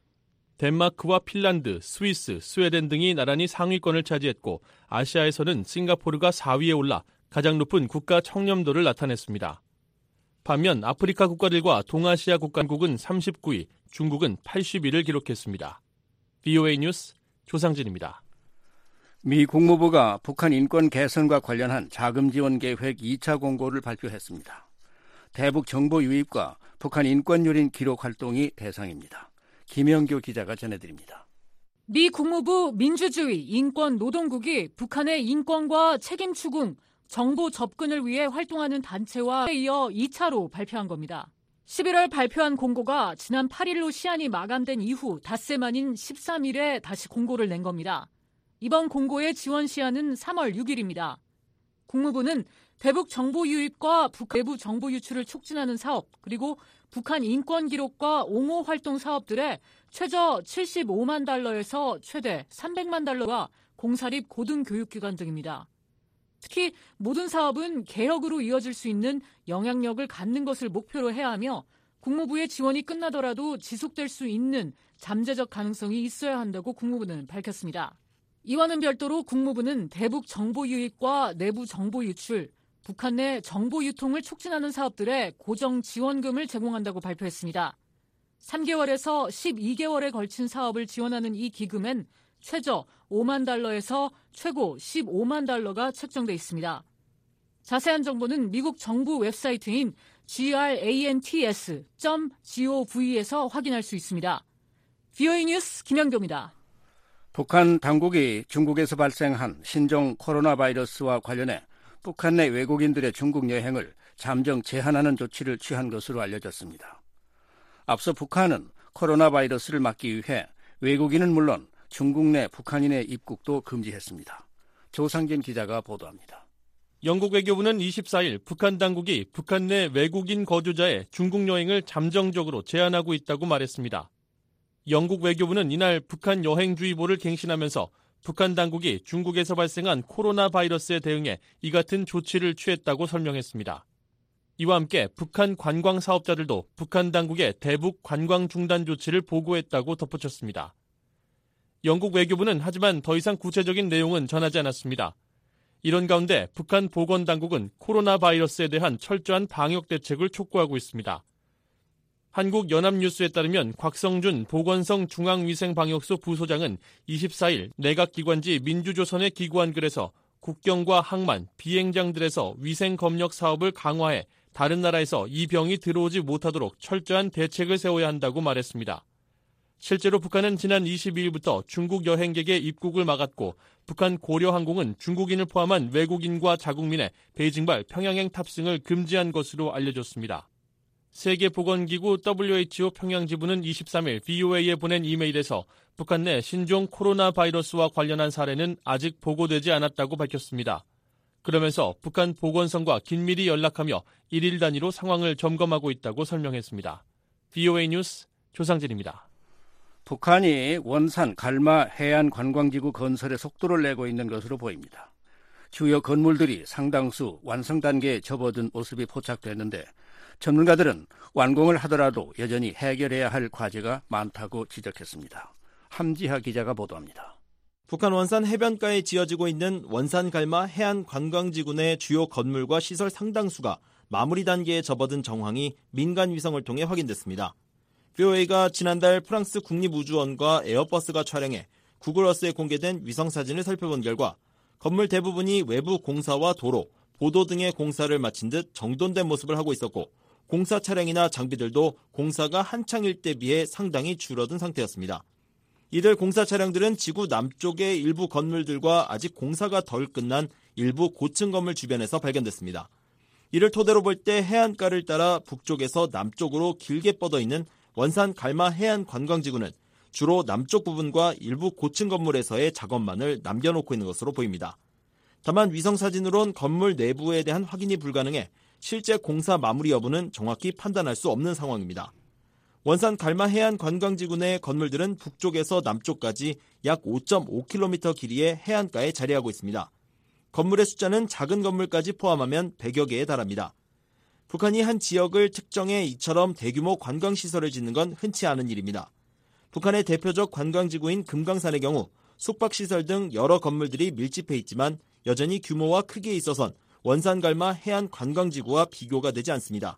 덴마크와 핀란드, 스위스, 스웨덴 등이 나란히 상위권을 차지했고 아시아에서는 싱가포르가 사 위에 올라 가장 높은 국가 청렴도를 나타냈습니다. 반면 아프리카 국가들과 동아시아 국가국은 삼십구 위, 중국은 팔십 위를 기록했습니다. 브이오에이 뉴스 조상진입니다. 미 국무부가 북한 인권 개선과 관련한 자금 지원 계획 이 차 공고를 발표했습니다. 대북 정보 유입과 북한 인권 유린 기록 활동이 대상입니다. 김영교 기자가 전해드립니다. 미 국무부 민주주의 인권 노동국이 북한의 인권과 책임 추궁, 정보 접근을 위해 활동하는 단체와 이어 이 차로 발표한 겁니다. 십일월 발표한 공고가 지난 팔 일로 시한이 마감된 이후 닷새 만인 십삼 일에 다시 공고를 낸 겁니다. 이번 공고의 지원 시한은 삼월 육 일입니다. 국무부는 대북 정보 유입과 북 내부 정보 유출을 촉진하는 사업, 그리고 북한 인권 기록과 옹호 활동 사업들에 최저 칠십오만 달러에서 최대 삼백만 달러와 공사립 고등교육기관 등입니다. 특히 모든 사업은 개혁으로 이어질 수 있는 영향력을 갖는 것을 목표로 해야 하며 국무부의 지원이 끝나더라도 지속될 수 있는 잠재적 가능성이 있어야 한다고 국무부는 밝혔습니다. 이와는 별도로 국무부는 대북 정보 유입과 내부 정보 유출, 북한 내 정보 유통을 촉진하는 사업들에 고정 지원금을 제공한다고 발표했습니다. 삼 개월에서 십이 개월에 걸친 사업을 지원하는 이 기금엔 최저 오만 달러에서 최고 십오만 달러가 책정돼 있습니다. 자세한 정보는 미국 정부 웹사이트인 grants 점 gov에서 확인할 수 있습니다. 브이오에이 뉴스 김영교입니다. 북한 당국이 중국에서 발생한 신종 코로나 바이러스와 관련해 북한 내 외국인들의 중국 여행을 잠정 제한하는 조치를 취한 것으로 알려졌습니다. 앞서 북한은 코로나 바이러스를 막기 위해 외국인은 물론 중국 내 북한인의 입국도 금지했습니다. 조상진 기자가 보도합니다. 영국 외교부는 이십사 일 북한 당국이 북한 내 외국인 거주자의 중국 여행을 잠정적으로 제한하고 있다고 말했습니다. 영국 외교부는 이날 북한 여행주의보를 갱신하면서 북한 당국이 중국에서 발생한 코로나 바이러스에 대응해 이 같은 조치를 취했다고 설명했습니다. 이와 함께 북한 관광 사업자들도 북한 당국에 대북 관광 중단 조치를 보고했다고 덧붙였습니다. 영국 외교부는 하지만 더 이상 구체적인 내용은 전하지 않았습니다. 이런 가운데 북한 보건당국은 코로나 바이러스에 대한 철저한 방역 대책을 촉구하고 있습니다. 한국연합뉴스에 따르면 곽성준 보건성 중앙위생방역소 부소장은 이십사 일 내각기관지 민주조선에 기고한 글에서 국경과 항만, 비행장들에서 위생검역 사업을 강화해 다른 나라에서 이 병이 들어오지 못하도록 철저한 대책을 세워야 한다고 말했습니다. 실제로 북한은 지난 이십이일부터 중국 여행객의 입국을 막았고 북한 고려항공은 중국인을 포함한 외국인과 자국민의 베이징발 평양행 탑승을 금지한 것으로 알려졌습니다. 세계보건기구 더블유에이치오 평양지부는 이십삼일 브이오에이에 보낸 이메일에서 북한 내 신종 코로나 바이러스와 관련한 사례는 아직 보고되지 않았다고 밝혔습니다. 그러면서 북한 보건성과 긴밀히 연락하며 일일 단위로 상황을 점검하고 있다고 설명했습니다. 브이오에이 뉴스 조상진입니다. 북한이 원산 갈마 해안관광지구 건설에 속도를 내고 있는 것으로 보입니다. 주요 건물들이 상당수 완성 단계에 접어든 모습이 포착됐는데 전문가들은 완공을 하더라도 여전히 해결해야 할 과제가 많다고 지적했습니다. 함지하 기자가 보도합니다. 북한 원산 해변가에 지어지고 있는 원산 갈마 해안관광지구 내 주요 건물과 시설 상당수가 마무리 단계에 접어든 정황이 민간 위성을 통해 확인됐습니다. 브이오에이가 지난달 프랑스 국립우주원과 에어버스가 촬영해 구글어스에 공개된 위성사진을 살펴본 결과 건물 대부분이 외부 공사와 도로, 보도 등의 공사를 마친 듯 정돈된 모습을 하고 있었고 공사 차량이나 장비들도 공사가 한창일 때 비해 상당히 줄어든 상태였습니다. 이들 공사 차량들은 지구 남쪽의 일부 건물들과 아직 공사가 덜 끝난 일부 고층 건물 주변에서 발견됐습니다. 이를 토대로 볼 때 해안가를 따라 북쪽에서 남쪽으로 길게 뻗어있는 원산 갈마 해안관광지구는 주로 남쪽 부분과 일부 고층 건물에서의 작업만을 남겨놓고 있는 것으로 보입니다. 다만 위성사진으론 건물 내부에 대한 확인이 불가능해 실제 공사 마무리 여부는 정확히 판단할 수 없는 상황입니다. 원산 갈마 해안관광지구 내 건물들은 북쪽에서 남쪽까지 약 오 점 오 킬로미터 길이의 해안가에 자리하고 있습니다. 건물의 숫자는 작은 건물까지 포함하면 백여 개에 달합니다. 북한이 한 지역을 특정해 이처럼 대규모 관광시설을 짓는 건 흔치 않은 일입니다. 북한의 대표적 관광지구인 금강산의 경우 숙박시설 등 여러 건물들이 밀집해 있지만 여전히 규모와 크기에 있어선 원산갈마 해안관광지구와 비교가 되지 않습니다.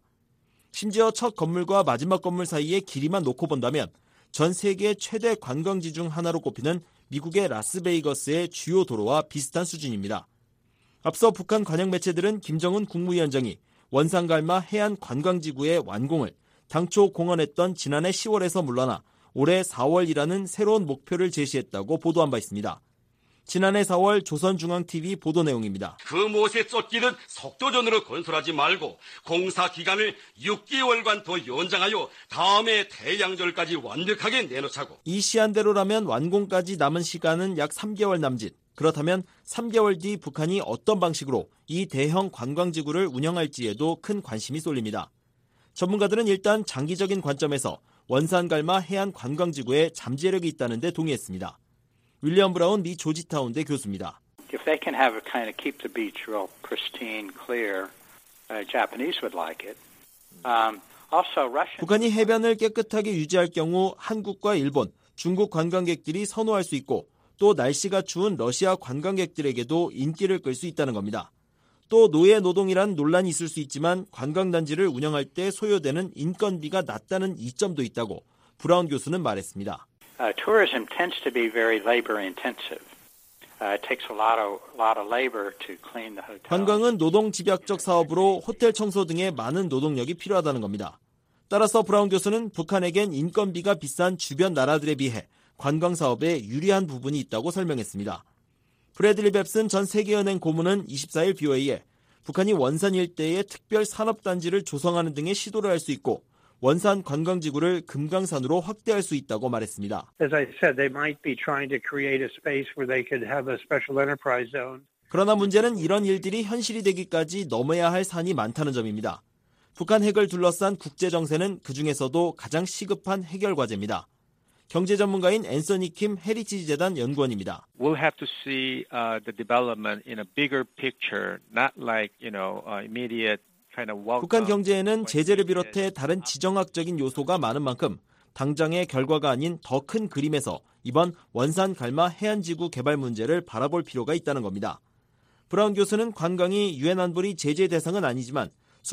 심지어 첫 건물과 마지막 건물 사이의 길이만 놓고 본다면 전 세계 최대 관광지 중 하나로 꼽히는 미국의 라스베이거스의 주요 도로와 비슷한 수준입니다. 앞서 북한 관영 매체들은 김정은 국무위원장이 원산갈마 해안관광지구의 완공을 당초 공언했던 지난해 시월에서 물러나 올해 사월이라는 새로운 목표를 제시했다고 보도한 바 있습니다. 지난해 사월 조선중앙티비 보도 내용입니다. 그 못에 쫓기듯 속도전으로 건설하지 말고 공사 기간을 육 개월간 더 연장하여 다음해 태양절까지 완벽하게 내놓자고. 이 시한대로라면 완공까지 남은 시간은 약 삼 개월 남짓. 그렇다면 삼 개월 뒤 북한이 어떤 방식으로 이 대형 관광지구를 운영할지에도 큰 관심이 쏠립니다. 전문가들은 일단 장기적인 관점에서 원산갈마 해안관광지구에 잠재력이 있다는 데 동의했습니다. 윌리엄 브라운 미 조지타운대 교수입니다. If they can have a kind of keep the beach real pristine, clear, uh, Japanese would like it. Um, also Russian. 북한이 해변을 깨끗하게 유지할 경우 한국과 일본, 중국 관광객들이 선호할 수 있고 또 날씨가 추운 러시아 관광객들에게도 인기를 끌 수 있다는 겁니다. 또 노예 노동이란 논란이 있을 수 있지만 관광단지를 운영할 때 소요되는 인건비가 낮다는 이점도 있다고 브라운 교수는 말했습니다. Uh, tourism tends to be very labor intensive. Uh, it takes a lot of lot of labor to clean the hotel. 관광은 노동 집약적 사업으로 호텔 청소 등의 많은 노동력이 필요하다는 겁니다. 따라서 브라운 교수는 북한에겐 인건비가 비싼 주변 나라들에 비해 관광 사업에 유리한 부분이 있다고 설명했습니다. 브래들리 뱁슨 전 세계은행 고문은 이십사일 브이오에이에 북한이 원산 일대에 특별 산업단지를 조성하는 등의 시도를 할 수 있고 원산 관광지구를 금강산으로 확대할 수 있다고 말했습니다. As I said, they might be trying to create a space where they could have a special enterprise zone. 그러나 문제는 이런 일들이 현실이 되기까지 넘어야 할 산이 많다는 점입니다. 북한 핵을 둘러싼 국제정세는 그중에서도 가장 시급한 해결 과제입니다. 경제 전문가인 앤서니 킴 헤리티지 재단 연구원입니다. We'll have to see uh, the development in a bigger picture, not like, you know, uh, immediate kind of welcome. 북한 경제에는 제재를 비롯해 다른 지정학적인 요소가 많은 만큼 당장의 결과가 아닌 더 큰 그림에서 이번 원산 갈마 해안지구 개발 문제를 바라볼 필요가 있다는 겁니다. 브라운 교수는 관광이 유엔 안보리 제재 대상은 아니지만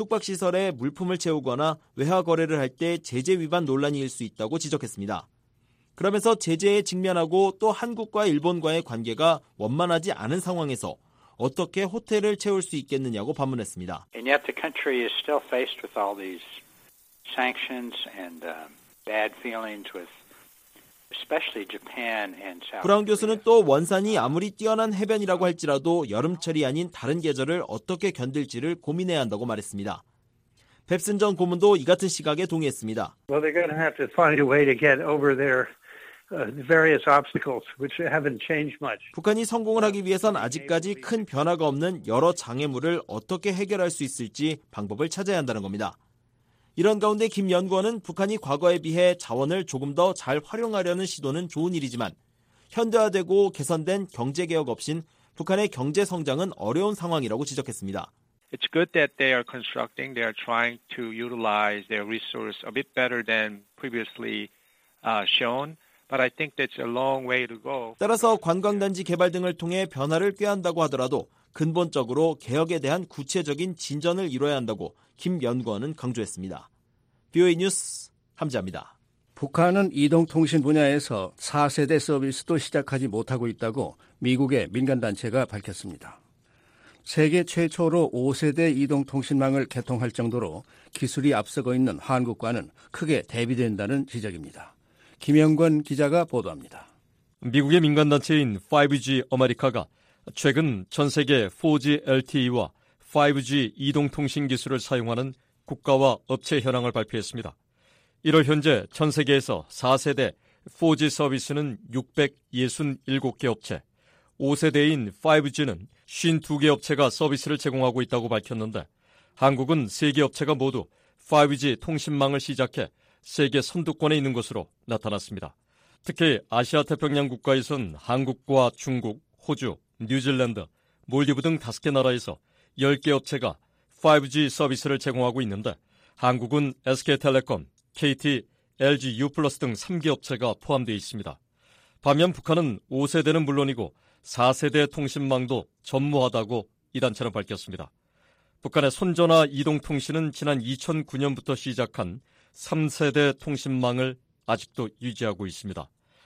숙박시설에 물품을 채우거나 외화 거래를 할 때 제재 위반 논란이 일 수 있다고 지적했습니다. 그러면서 제재에 직면하고 또 한국과 일본과의 관계가 원만하지 않은 상황에서 어떻게 호텔을 채울 수 있겠느냐고 반문했습니다. And yet the country is still faced with all these sanctions and uh, bad feelings with especially Japan and South 브라운 교수는 또 원산이 아무리 뛰어난 해변이라고 할지라도 여름철이 아닌 다른 계절을 어떻게 견딜지를 고민해야 한다고 말했습니다. 뱁슨 전 고문도 이 같은 시각에 동의했습니다. Well, they're going to have to find a way to get over their uh, various obstacles, which haven't changed much. 북한이 성공을 하기 위해선 아직까지 큰 변화가 없는 여러 장애물을 어떻게 해결할 수 있을지 방법을 찾아야 한다는 겁니다. 이런 가운데 김 연구원은 북한이 과거에 비해 자원을 조금 더 잘 활용하려는 시도는 좋은 일이지만 현대화되고 개선된 경제개혁 없인 북한의 경제 성장은 어려운 상황이라고 지적했습니다. It's good that they are constructing, they are trying to utilize their resource a bit better than previously uh, shown, but I think that's a long way to go. 따라서 관광단지 개발 등을 통해 변화를 꾀한다고 하더라도 근본적으로 개혁에 대한 구체적인 진전을 이뤄야 한다고 김 연구원은 강조했습니다. 비오에이 뉴스 함지아입니다. 북한은 이동통신 분야에서 사 세대 서비스도 시작하지 못하고 있다고 미국의 민간단체가 밝혔습니다. 세계 최초로 오 세대 이동통신망을 개통할 정도로 기술이 앞서고 있는 한국과는 크게 대비된다는 지적입니다. 김영권 기자가 보도합니다. 미국의 민간단체인 파이브 지 아메리카가 최근 전 세계 포지 엘티이와 파이브 지 이동통신 기술을 사용하는 국가와 업체 현황을 발표했습니다. 일월 현재 전 세계에서 사 세대 포지 서비스는 육백육십칠 개 업체, 오 세대인 파이브 지는 오십이 개 업체가 서비스를 제공하고 있다고 밝혔는데 한국은 세 개 업체가 모두 파이브 지 통신망을 시작해 세계 선두권에 있는 것으로 나타났습니다. 특히 아시아 태평양 국가에선 한국과 중국, 호주, 뉴질랜드, 몰디브 등 다섯 개 나라에서 열 개 업체가 파이브 지 서비스를 제공하고 있는데 한국은 에스케이텔레콤, 케이티, 엘지 U 플러스 등 세 개 업체가 포함되어 있습니다. 반면 북한은 오 세대는 물론이고 사 세대 통신망도 전무하다고 이 단체는 밝혔습니다. 북한의 손전화 이동통신은 지난 이천구 년부터 시작한 삼 세대 통신망을 아직도 유지하고 있습니다.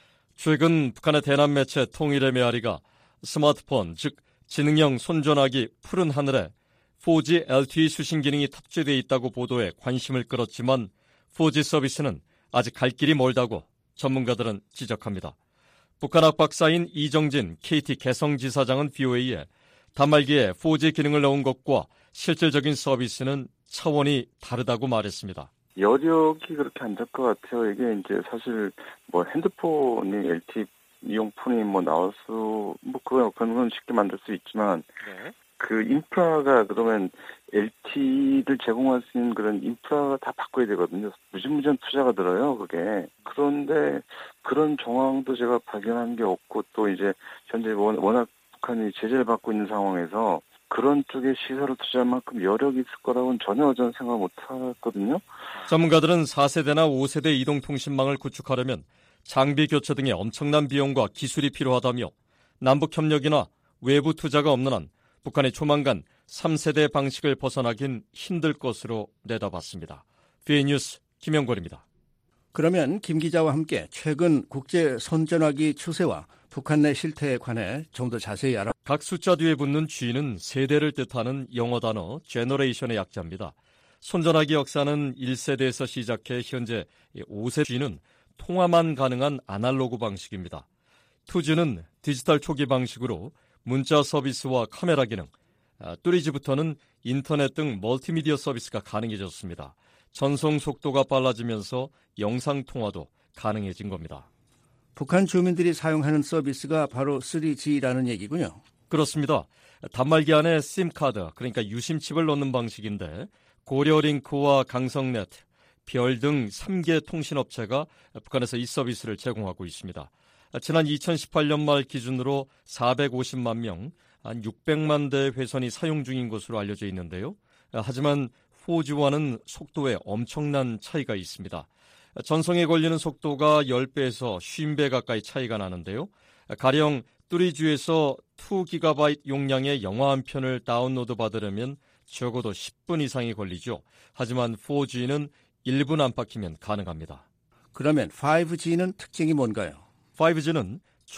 최근 북한의 대남 매체 통일의 메아리가 스마트폰, 즉 지능형 손전화기 푸른 하늘에 포지 엘티이 수신 기능이 탑재되어 있다고 보도해 관심을 끌었지만 포지 서비스는 아직 갈 길이 멀다고 전문가들은 지적합니다. 북한 학박사인 이정진 케이티 개성지사장은 비오에이에 단말기에 포지 기능을 넣은 것과 실질적인 서비스는 차원이 다르다고 말했습니다. 여력이 그렇게 안 될 것 같아요. 이게 이제 사실 뭐 핸드폰이 엘티이 이용폰이 뭐 나올 수, 뭐 그건, 그건 쉽게 만들 수 있지만, 네. 그 인프라가 그러면 엘티이를 제공할 수 있는 그런 인프라가 다 바꿔야 되거든요. 무지무지한 투자가 들어요, 그게. 그런데 그런 정황도 제가 발견한 게 없고 또 이제 현재 워낙 북한이 제재를 받고 있는 상황에서 그런 쪽에 시설을 투자할 만큼 여력이 있을 거라고는 전혀 저는 생각 못 하거든요. 전문가들은 사 세대나 오 세대 이동통신망을 구축하려면 장비 교체 등의 엄청난 비용과 기술이 필요하다며 남북 협력이나 외부 투자가 없는 한 북한이 조만간 삼 세대 방식을 벗어나긴 힘들 것으로 내다봤습니다. 비오에이 뉴스 김영권입니다. 그러면 김 기자와 함께 최근 국제 손전화기 추세와 북한 내 실태에 관해 좀 더 자세히 알아. 각 숫자 뒤에 붙는 G는 세대를 뜻하는 영어 단어 제너레이션의 약자입니다. 손전화기 역사는 일 세대에서 시작해 현재 오 세대 G는 통화만 가능한 아날로그 방식입니다. 투 지는 디지털 초기 방식으로 문자 서비스와 카메라 기능, 쓰리 지부터는 인터넷 등 멀티미디어 서비스가 가능해졌습니다. 전송 속도가 빨라지면서 영상 통화도 가능해진 겁니다. 북한 주민들이 사용하는 서비스가 바로 쓰리 지라는 얘기군요. 그렇습니다. 단말기 안에 심카드, 그러니까 유심칩을 넣는 방식인데 고려링크와 강성넷, 별 등 세 개 통신업체가 북한에서 이 서비스를 제공하고 있습니다. 지난 이천십팔 년 말 기준으로 사백오십만 명, 한 육백만 대 회선이 사용 중인 것으로 알려져 있는데요. 하지만 포지와는 속도에 엄청난 차이가 있습니다. 전송에 걸리는 속도가 십 배에서 오십 배 가까이 차이가 나는데요. 가령 쓰리 지에서 이 기가바이트 용량의 영화 한 편을 다운로드 받으려면 적어도 십 분 이상이 걸리죠. 하지만 포 지는 일 분 안팎이면 가능합니다. 그러면 파이브 지는 특징이 뭔가요? 파이브 지는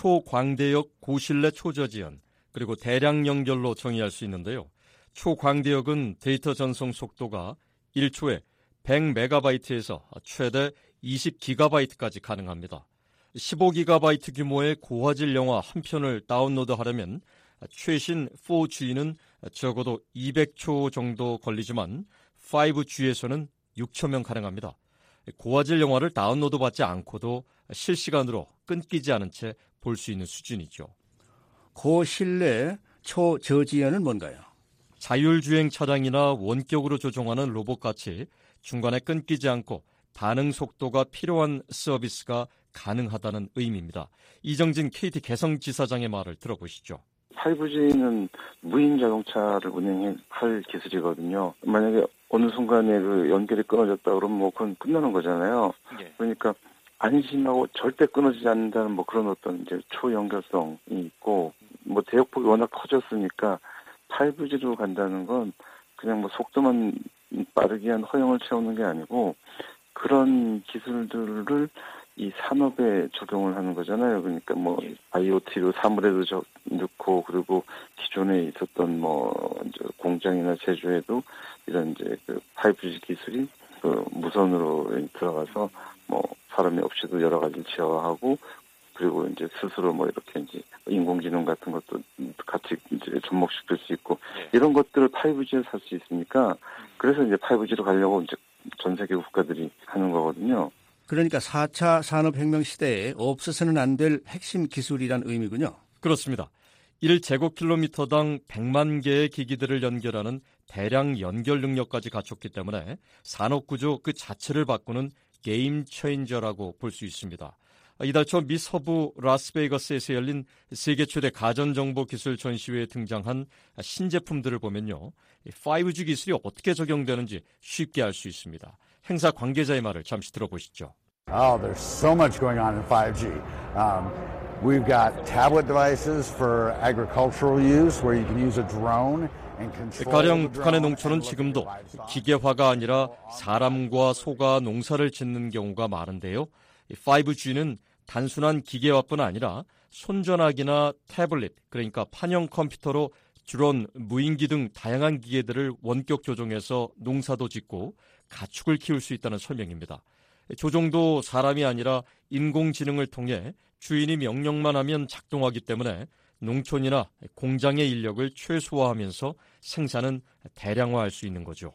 초광대역 고실내 초저지연 그리고 대량 연결로 정의할 수 있는데요. 초광대역은 데이터 전송 속도가 일 초에 백 메가바이트에서 최대 이십 기가바이트까지 가능합니다. 십오 기가바이트 규모의 고화질 영화 한 편을 다운로드하려면 최신 포지는 적어도 이백 초 정도 걸리지만 파이브지에서는 육천 명 가능합니다. 고화질 영화를 다운로드받지 않고도 실시간으로 끊기지 않은 채 볼 수 있는 수준이죠. 고실내 초저지연은 뭔가요? 자율주행 차량이나 원격으로 조종하는 로봇같이 중간에 끊기지 않고 반응 속도가 필요한 서비스가 가능하다는 의미입니다. 이정진 케이티 개성지사장의 말을 들어보시죠. 파이브지는 무인 자동차를 운행할 기술이거든요. 만약에 어느 순간에 그 연결이 끊어졌다 그러면 뭐 그건 끝나는 거잖아요. 예. 그러니까 안심하고 절대 끊어지지 않는다는 뭐 그런 어떤 이제 초연결성이 있고, 뭐 대역폭이 워낙 커졌으니까 파이브지로 간다는 건 그냥 뭐 속도만 빠르게 한 허용을 채우는 게 아니고 그런 기술들을 이 산업에 적용을 하는 거잖아요. 그러니까 뭐 아이오티로 사물에도 저, 넣고, 그리고 기존에 있었던 뭐 이제 공장이나 제조에도 이런 이제 그 파이브지 기술이 그 무선으로 들어가서 뭐 사람이 없이도 여러 가지 제어하고, 그리고 이제 스스로 뭐 이렇게 이제 인공지능 같은 것도 같이 이제 접목시킬 수 있고, 이런 것들을 파이브지에서 할 수 있으니까, 그래서 이제 파이브지로 가려고 이제 전 세계 국가들이 하는 거거든요. 그러니까 사 차 산업혁명 시대에 없어서는 안 될 핵심 기술이란 의미군요. 그렇습니다. 일 제곱킬로미터당 백만 개의 기기들을 연결하는 대량 연결 능력까지 갖췄기 때문에 산업구조 그 자체를 바꾸는 게임 체인저라고 볼 수 있습니다. 이달 초 미 서부 라스베이거스에서 열린 세계 최대 가전정보기술 전시회에 등장한 신제품들을 보면요, 파이브지 기술이 어떻게 적용되는지 쉽게 알 수 있습니다. 행사 관계자의 말을 잠시 들어보시죠. Oh, there's so much going on in five G. Um, we've got tablet devices for agricultural use where you can use a drone and control. 가령 북한의 농촌은 지금도 기계화가 아니라 사람과 소가 농사를 짓는 경우가 많은데요. 파이브지는 단순한 기계화뿐 아니라 손전화기나 태블릿, 그러니까 판형 컴퓨터로 드론, 무인기 등 다양한 기계들을 원격 조종해서 농사도 짓고 가축을 키울 수 있다는 설명입니다. 조종도 사람이 아니라 인공지능을 통해 주인이 명령만 하면 작동하기 때문에 농촌이나 공장의 인력을 최소화하면서 생산은 대량화할 수 있는 거죠.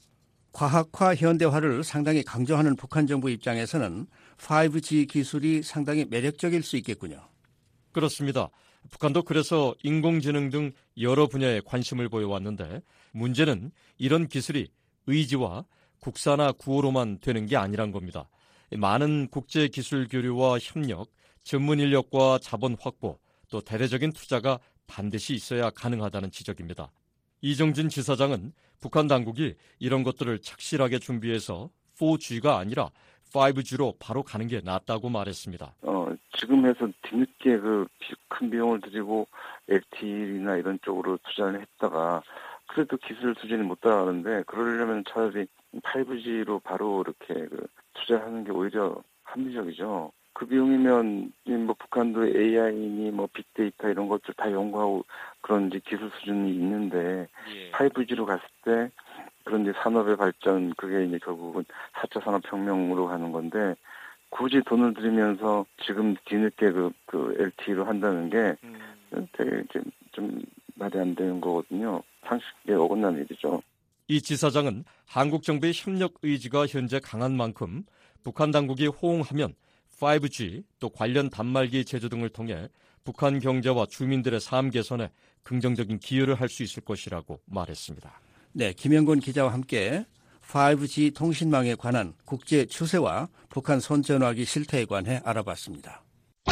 과학화, 현대화를 상당히 강조하는 북한 정부 입장에서는 파이브지 기술이 상당히 매력적일 수 있겠군요. 그렇습니다. 북한도 그래서 인공지능 등 여러 분야에 관심을 보여왔는데, 문제는 이런 기술이 의지와 국산화 구호로만 되는 게 아니란 겁니다. 많은 국제 기술 교류와 협력, 전문 인력과 자본 확보, 또 대대적인 투자가 반드시 있어야 가능하다는 지적입니다. 이정진 지사장은 북한 당국이 이런 것들을 착실하게 준비해서 포지가 아니라 파이브지로 바로 가는 게 낫다고 말했습니다. 어, 지금 해서 뒤늦게 그 큰 비용을 들이고 엘티이나 이런 쪽으로 투자를 했다가 그래도 기술 수준이 못 따라가는데, 그러려면 차라리 파이브지로 바로 이렇게 그 투자하는 게 오히려 합리적이죠. 그 비용이면 뭐 북한도 에이아이니 뭐 빅데이터 이런 것들 다 연구하고 그런 이제 기술 수준이 있는데, 예. 파이브지로 갔을 때 그런 이제 산업의 발전, 그게 이제 결국은 사 차 산업혁명으로 가는 건데, 굳이 돈을 들이면서 지금 뒤늦게 그, 그 엘티이로 한다는 게 음. 되게 좀, 좀 말이 안 되는 거거든요. 상식에 어긋난 일이죠. 이 지사장은 한국 정부의 협력 의지가 현재 강한 만큼 북한 당국이 호응하면 파이브지 또 관련 단말기 제조 등을 통해 북한 경제와 주민들의 삶 개선에 긍정적인 기여를 할 수 있을 것이라고 말했습니다. 네, 김영곤 기자와 함께 파이브지 통신망에 관한 국제 추세와 북한 손전화기 실태에 관해 알아봤습니다.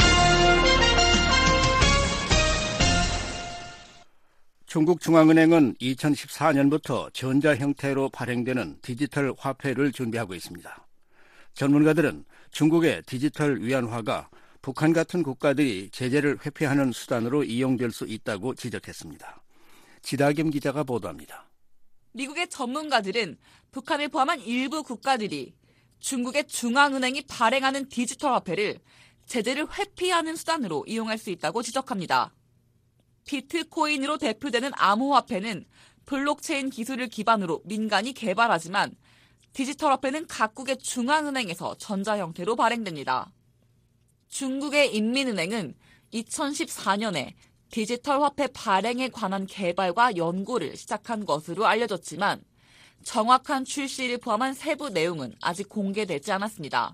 중국중앙은행은 이천십사 년부터 전자 형태로 발행되는 디지털 화폐를 준비하고 있습니다. 전문가들은 중국의 디지털 위안화가 북한 같은 국가들이 제재를 회피하는 수단으로 이용될 수 있다고 지적했습니다. 지다겸 기자가 보도합니다. 미국의 전문가들은 북한을 포함한 일부 국가들이 중국의 중앙은행이 발행하는 디지털 화폐를 제재를 회피하는 수단으로 이용할 수 있다고 지적합니다. 비트코인으로 대표되는 암호화폐는 블록체인 기술을 기반으로 민간이 개발하지만 디지털 화폐는 각국의 중앙은행에서 전자 형태로 발행됩니다. 중국의 인민은행은 이천십사 년에 디지털 화폐 발행에 관한 개발과 연구를 시작한 것으로 알려졌지만 정확한 출시를 포함한 세부 내용은 아직 공개되지 않았습니다.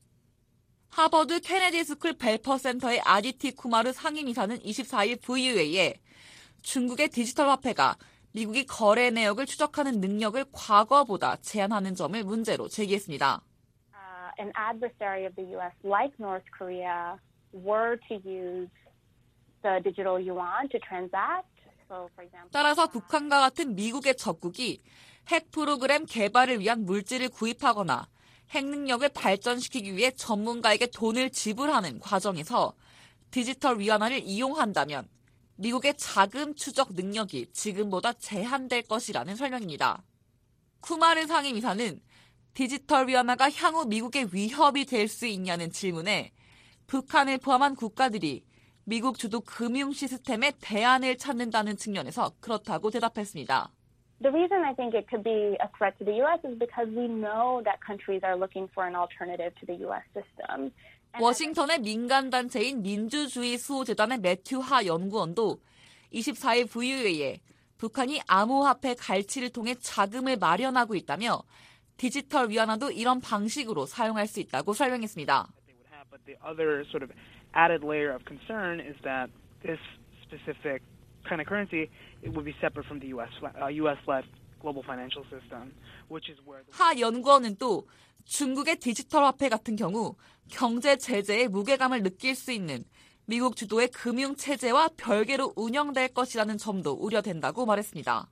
하버드 케네디 스쿨 벨퍼 센터의 아디티 쿠마르 상임이사는 이십사 일 브이오에이에 중국의 디지털 화폐가 미국이 거래 내역을 추적하는 능력을 과거보다 제한하는 점을 문제로 제기했습니다. Uh, an adversary of the U S like North Korea were to use the digital yuan to transact. So, for example, 따라서 북한과 같은 미국의 적국이 핵 프로그램 개발을 위한 물질을 구입하거나 핵 능력을 발전시키기 위해 전문가에게 돈을 지불하는 과정에서 디지털 위안화를 이용한다면 미국의 자금 추적 능력이 지금보다 제한될 것이라는 설명입니다. 쿠마르 상임이사는 디지털 위안화가 향후 미국의 위협이 될 수 있냐는 질문에 북한을 포함한 국가들이 미국 주도 금융 시스템의 대안을 찾는다는 측면에서 그렇다고 대답했습니다. The reason I think it could be a threat to the U S is because we know that countries are looking for an alternative to the U S system. 워싱턴의 민간단체인 민주주의 수호재단의 매튜 하 연구원도 이십사 일 브이오에이에 북한이 암호화폐 갈취를 통해 자금을 마련하고 있다며 디지털 위안화도 이런 방식으로 사용할 수 있다고 설명했습니다. But the other sort of added layer of concern is that this specific kind of currency it would be separate from the U S uh, U S-led global financial system, which is where. 하 연구원은 또 중국의 디지털 화폐 같은 경우 경제 제재의 무게감을 느낄 수 있는 미국 주도의 금융 체제와 별개로 운영될 것이라는 점도 우려된다고 말했습니다.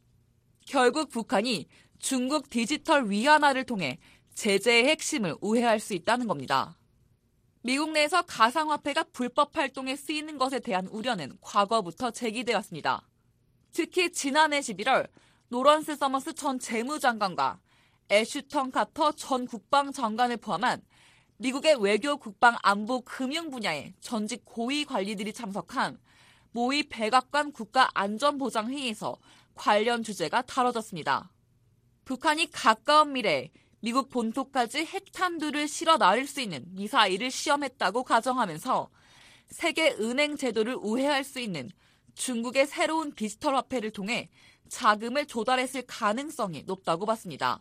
결국 북한이 중국 디지털 위안화를 통해 제재의 핵심을 우회할 수 있다는 겁니다. 미국 내에서 가상화폐가 불법 활동에 쓰이는 것에 대한 우려는 과거부터 제기되어 왔습니다. 특히 지난해 십일월 노런스 서머스 전 재무장관과 애슈턴 카터 전 국방장관을 포함한 미국의 외교, 국방, 안보, 금융 분야의 전직 고위 관리들이 참석한 모의 백악관 국가안전보장회의에서 관련 주제가 다뤄졌습니다. 북한이 가까운 미래에 미국 본토까지 핵탄두를 실어 나를 수 있는 미사일을 시험했다고 가정하면서 세계 은행 제도를 우회할 수 있는 중국의 새로운 디지털 화폐를 통해 자금을 조달했을 가능성이 높다고 봤습니다.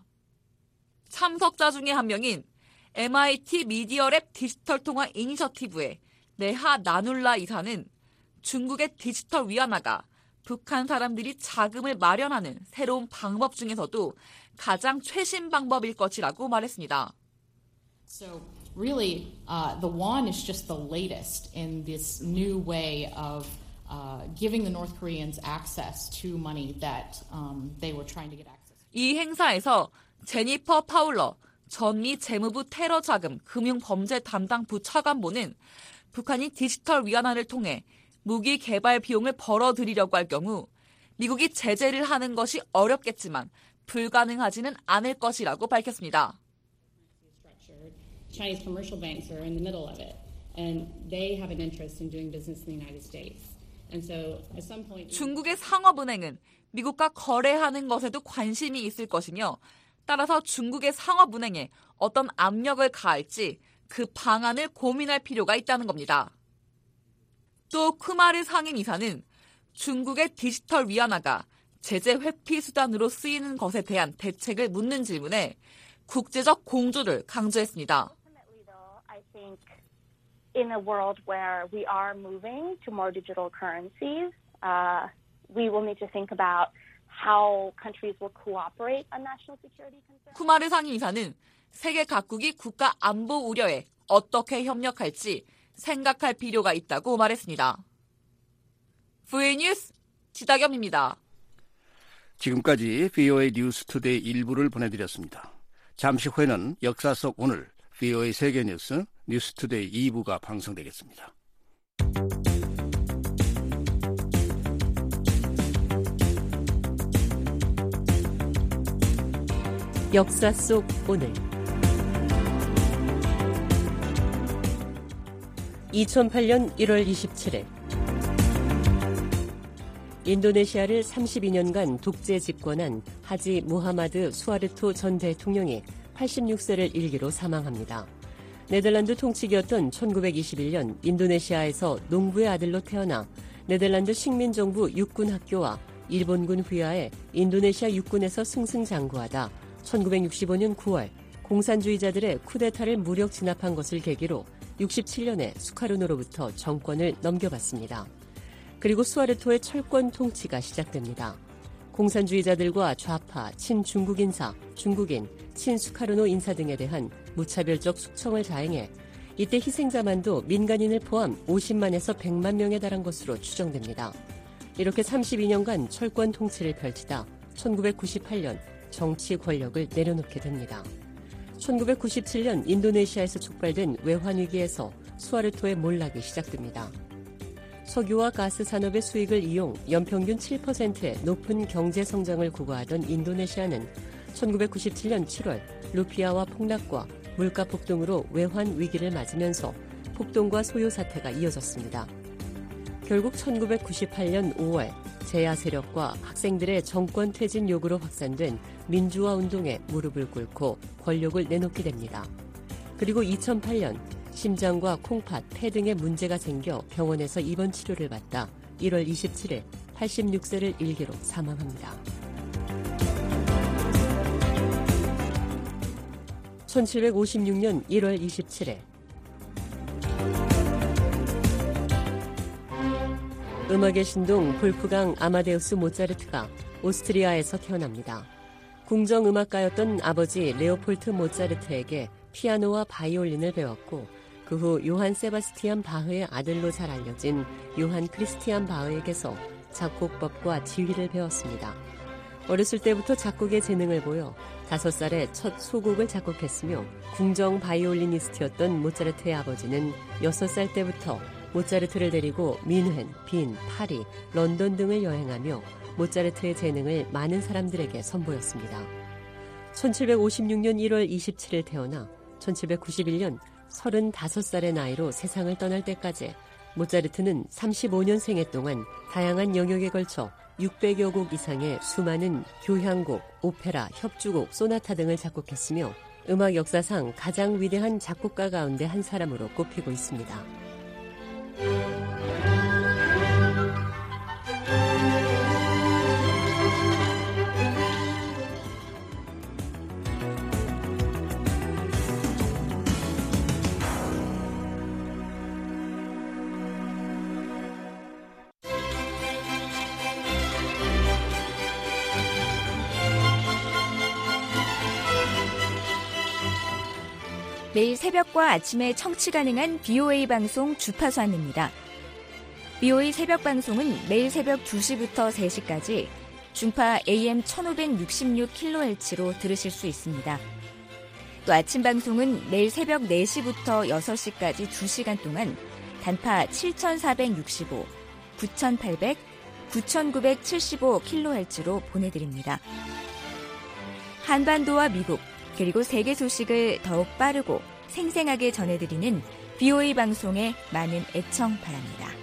참석자 중에 한 명인 엠아이티 미디어랩 디지털 통화 이니셔티브의 네하 나눌라 이사는 중국의 디지털 위안화가 북한 사람들이 자금을 마련하는 새로운 방법 중에서도 가장 최신 방법일 것이라고 말했습니다. So really, uh, the won is just the latest in this new way of uh, giving the North Koreans access to money that um, they were trying to get access to. 이 행사에서 제니퍼 파울러 전미 재무부 테러 자금 금융 범죄 담당 부차관보는 북한이 디지털 위안화를 통해 무기 개발 비용을 벌어들이려고 할 경우 미국이 제재를 하는 것이 어렵겠지만 불가능하지는 않을 것이라고 밝혔습니다. Chinese commercial banks are in the middle of it, and they have an interest in doing business in the United States. And so, at some point, 중국의 상업은행은 미국과 거래하는 것에도 관심이 있을 것이며 따라서 중국의 상업은행에 어떤 압력을 가할지 그 방안을 고민할 필요가 있다는 겁니다. 또 쿠마르 상임이사는 중국의 디지털 위안화가 제재 회피 수단으로 쓰이는 것에 대한 대책을 묻는 질문에 국제적 공조를 강조했습니다. I think in a world where we are moving to more digital currencies, uh, we will need to think about how countries will cooperate on national security concerns. 쿠마르 상임이사는 세계 각국이 국가 안보 우려에 어떻게 협력할지 생각할 필요가 있다고 말했습니다. 브이오에이 뉴스 지다겸입니다. 지금까지 브이오에이 뉴스투데이 일부를 보내드렸습니다. 잠시 후에는 역사 속 오늘 브이오에이 세계뉴스 뉴스투데이 이 부가 방송되겠습니다. 역사 속 오늘 이천팔 년 일월 이십칠일 인도네시아를 삼십이 년간 독재 집권한 하지 무하마드 수하르토 전 대통령이 팔십육 세를 일기로 사망합니다. 네덜란드 통치기였던 천구백이십일 년 인도네시아에서 농부의 아들로 태어나 네덜란드 식민정부 육군학교와 일본군 휘하에 인도네시아 육군에서 승승장구하다 천구백육십오 년 구월 공산주의자들의 쿠데타를 무력 진압한 것을 계기로 육십칠 년에 수카르노로부터 정권을 넘겨받습니다. 그리고 수하르토의 철권 통치가 시작됩니다. 공산주의자들과 좌파, 친중국 인사, 중국인, 친수카르노 인사 등에 대한 무차별적 숙청을 자행해 이때 희생자만도 민간인을 포함 오십만에서 백만 명에 달한 것으로 추정됩니다. 이렇게 삼십이 년간 철권 통치를 펼치다 천구백구십팔 년 정치 권력을 내려놓게 됩니다. 천구백구십칠 년 인도네시아에서 촉발된 외환위기에서 수하르토의 몰락이 시작됩니다. 석유와 가스 산업의 수익을 이용 연평균 칠 퍼센트의 높은 경제 성장을 구가하던 인도네시아는 천구백구십칠 년 칠월 루피아화 폭락과 물가 폭등으로 외환 위기를 맞으면서 폭동과 소요 사태가 이어졌습니다. 결국 천구백구십팔 년 오월 제야 세력과 학생들의 정권 퇴진 요구로 확산된 민주화 운동에 무릎을 꿇고 권력을 내놓게 됩니다. 그리고 이천팔 년 심장과 콩팥, 폐 등의 문제가 생겨 병원에서 입원 치료를 받다 일월 이십칠일 팔십육 세를 일기로 사망합니다. 천칠백오십육 년 일월 이십칠일 음악의 신동 볼프강 아마데우스 모차르트가 오스트리아에서 태어납니다. 궁정음악가였던 아버지 레오폴트 모차르트에게 피아노와 바이올린을 배웠고 그 후 요한 세바스티안 바흐의 아들로 잘 알려진 요한 크리스티안 바흐에게서 작곡법과 지휘를 배웠습니다. 어렸을 때부터 작곡에 재능을 보여 다섯 살에 첫 소곡을 작곡했으며 궁정 바이올리니스트였던 모차르트의 아버지는 여섯 살 때부터 모차르트를 데리고 민헨, 빈, 파리, 런던 등을 여행하며 모차르트의 재능을 많은 사람들에게 선보였습니다. 천칠백오십육 년 일월 이십칠일 태어나 천칠백구십일 년 서른다섯 살의 나이로 세상을 떠날 때까지 모차르트는 삼십오 년 생애 동안 다양한 영역에 걸쳐 육백여 곡 이상의 수많은 교향곡, 오페라, 협주곡, 소나타 등을 작곡했으며 음악 역사상 가장 위대한 작곡가 가운데 한 사람으로 꼽히고 있습니다. 매일 새벽과 아침에 청취 가능한 비오에이 방송 주파수 안내입니다. 비오에이 새벽 방송은 매일 새벽 두 시부터 세 시까지 중파 에이엠 천오백육십육 킬로헤르츠로 들으실 수 있습니다. 또 아침 방송은 매일 새벽 네 시부터 여섯 시까지 두 시간 동안 단파 칠천사백육십오, 구천팔백, 구천구백칠십오 킬로헤르츠로 보내드립니다. 한반도와 미국, 그리고 세계 소식을 더욱 빠르고 생생하게 전해드리는 비오에이 방송에 많은 애청 바랍니다.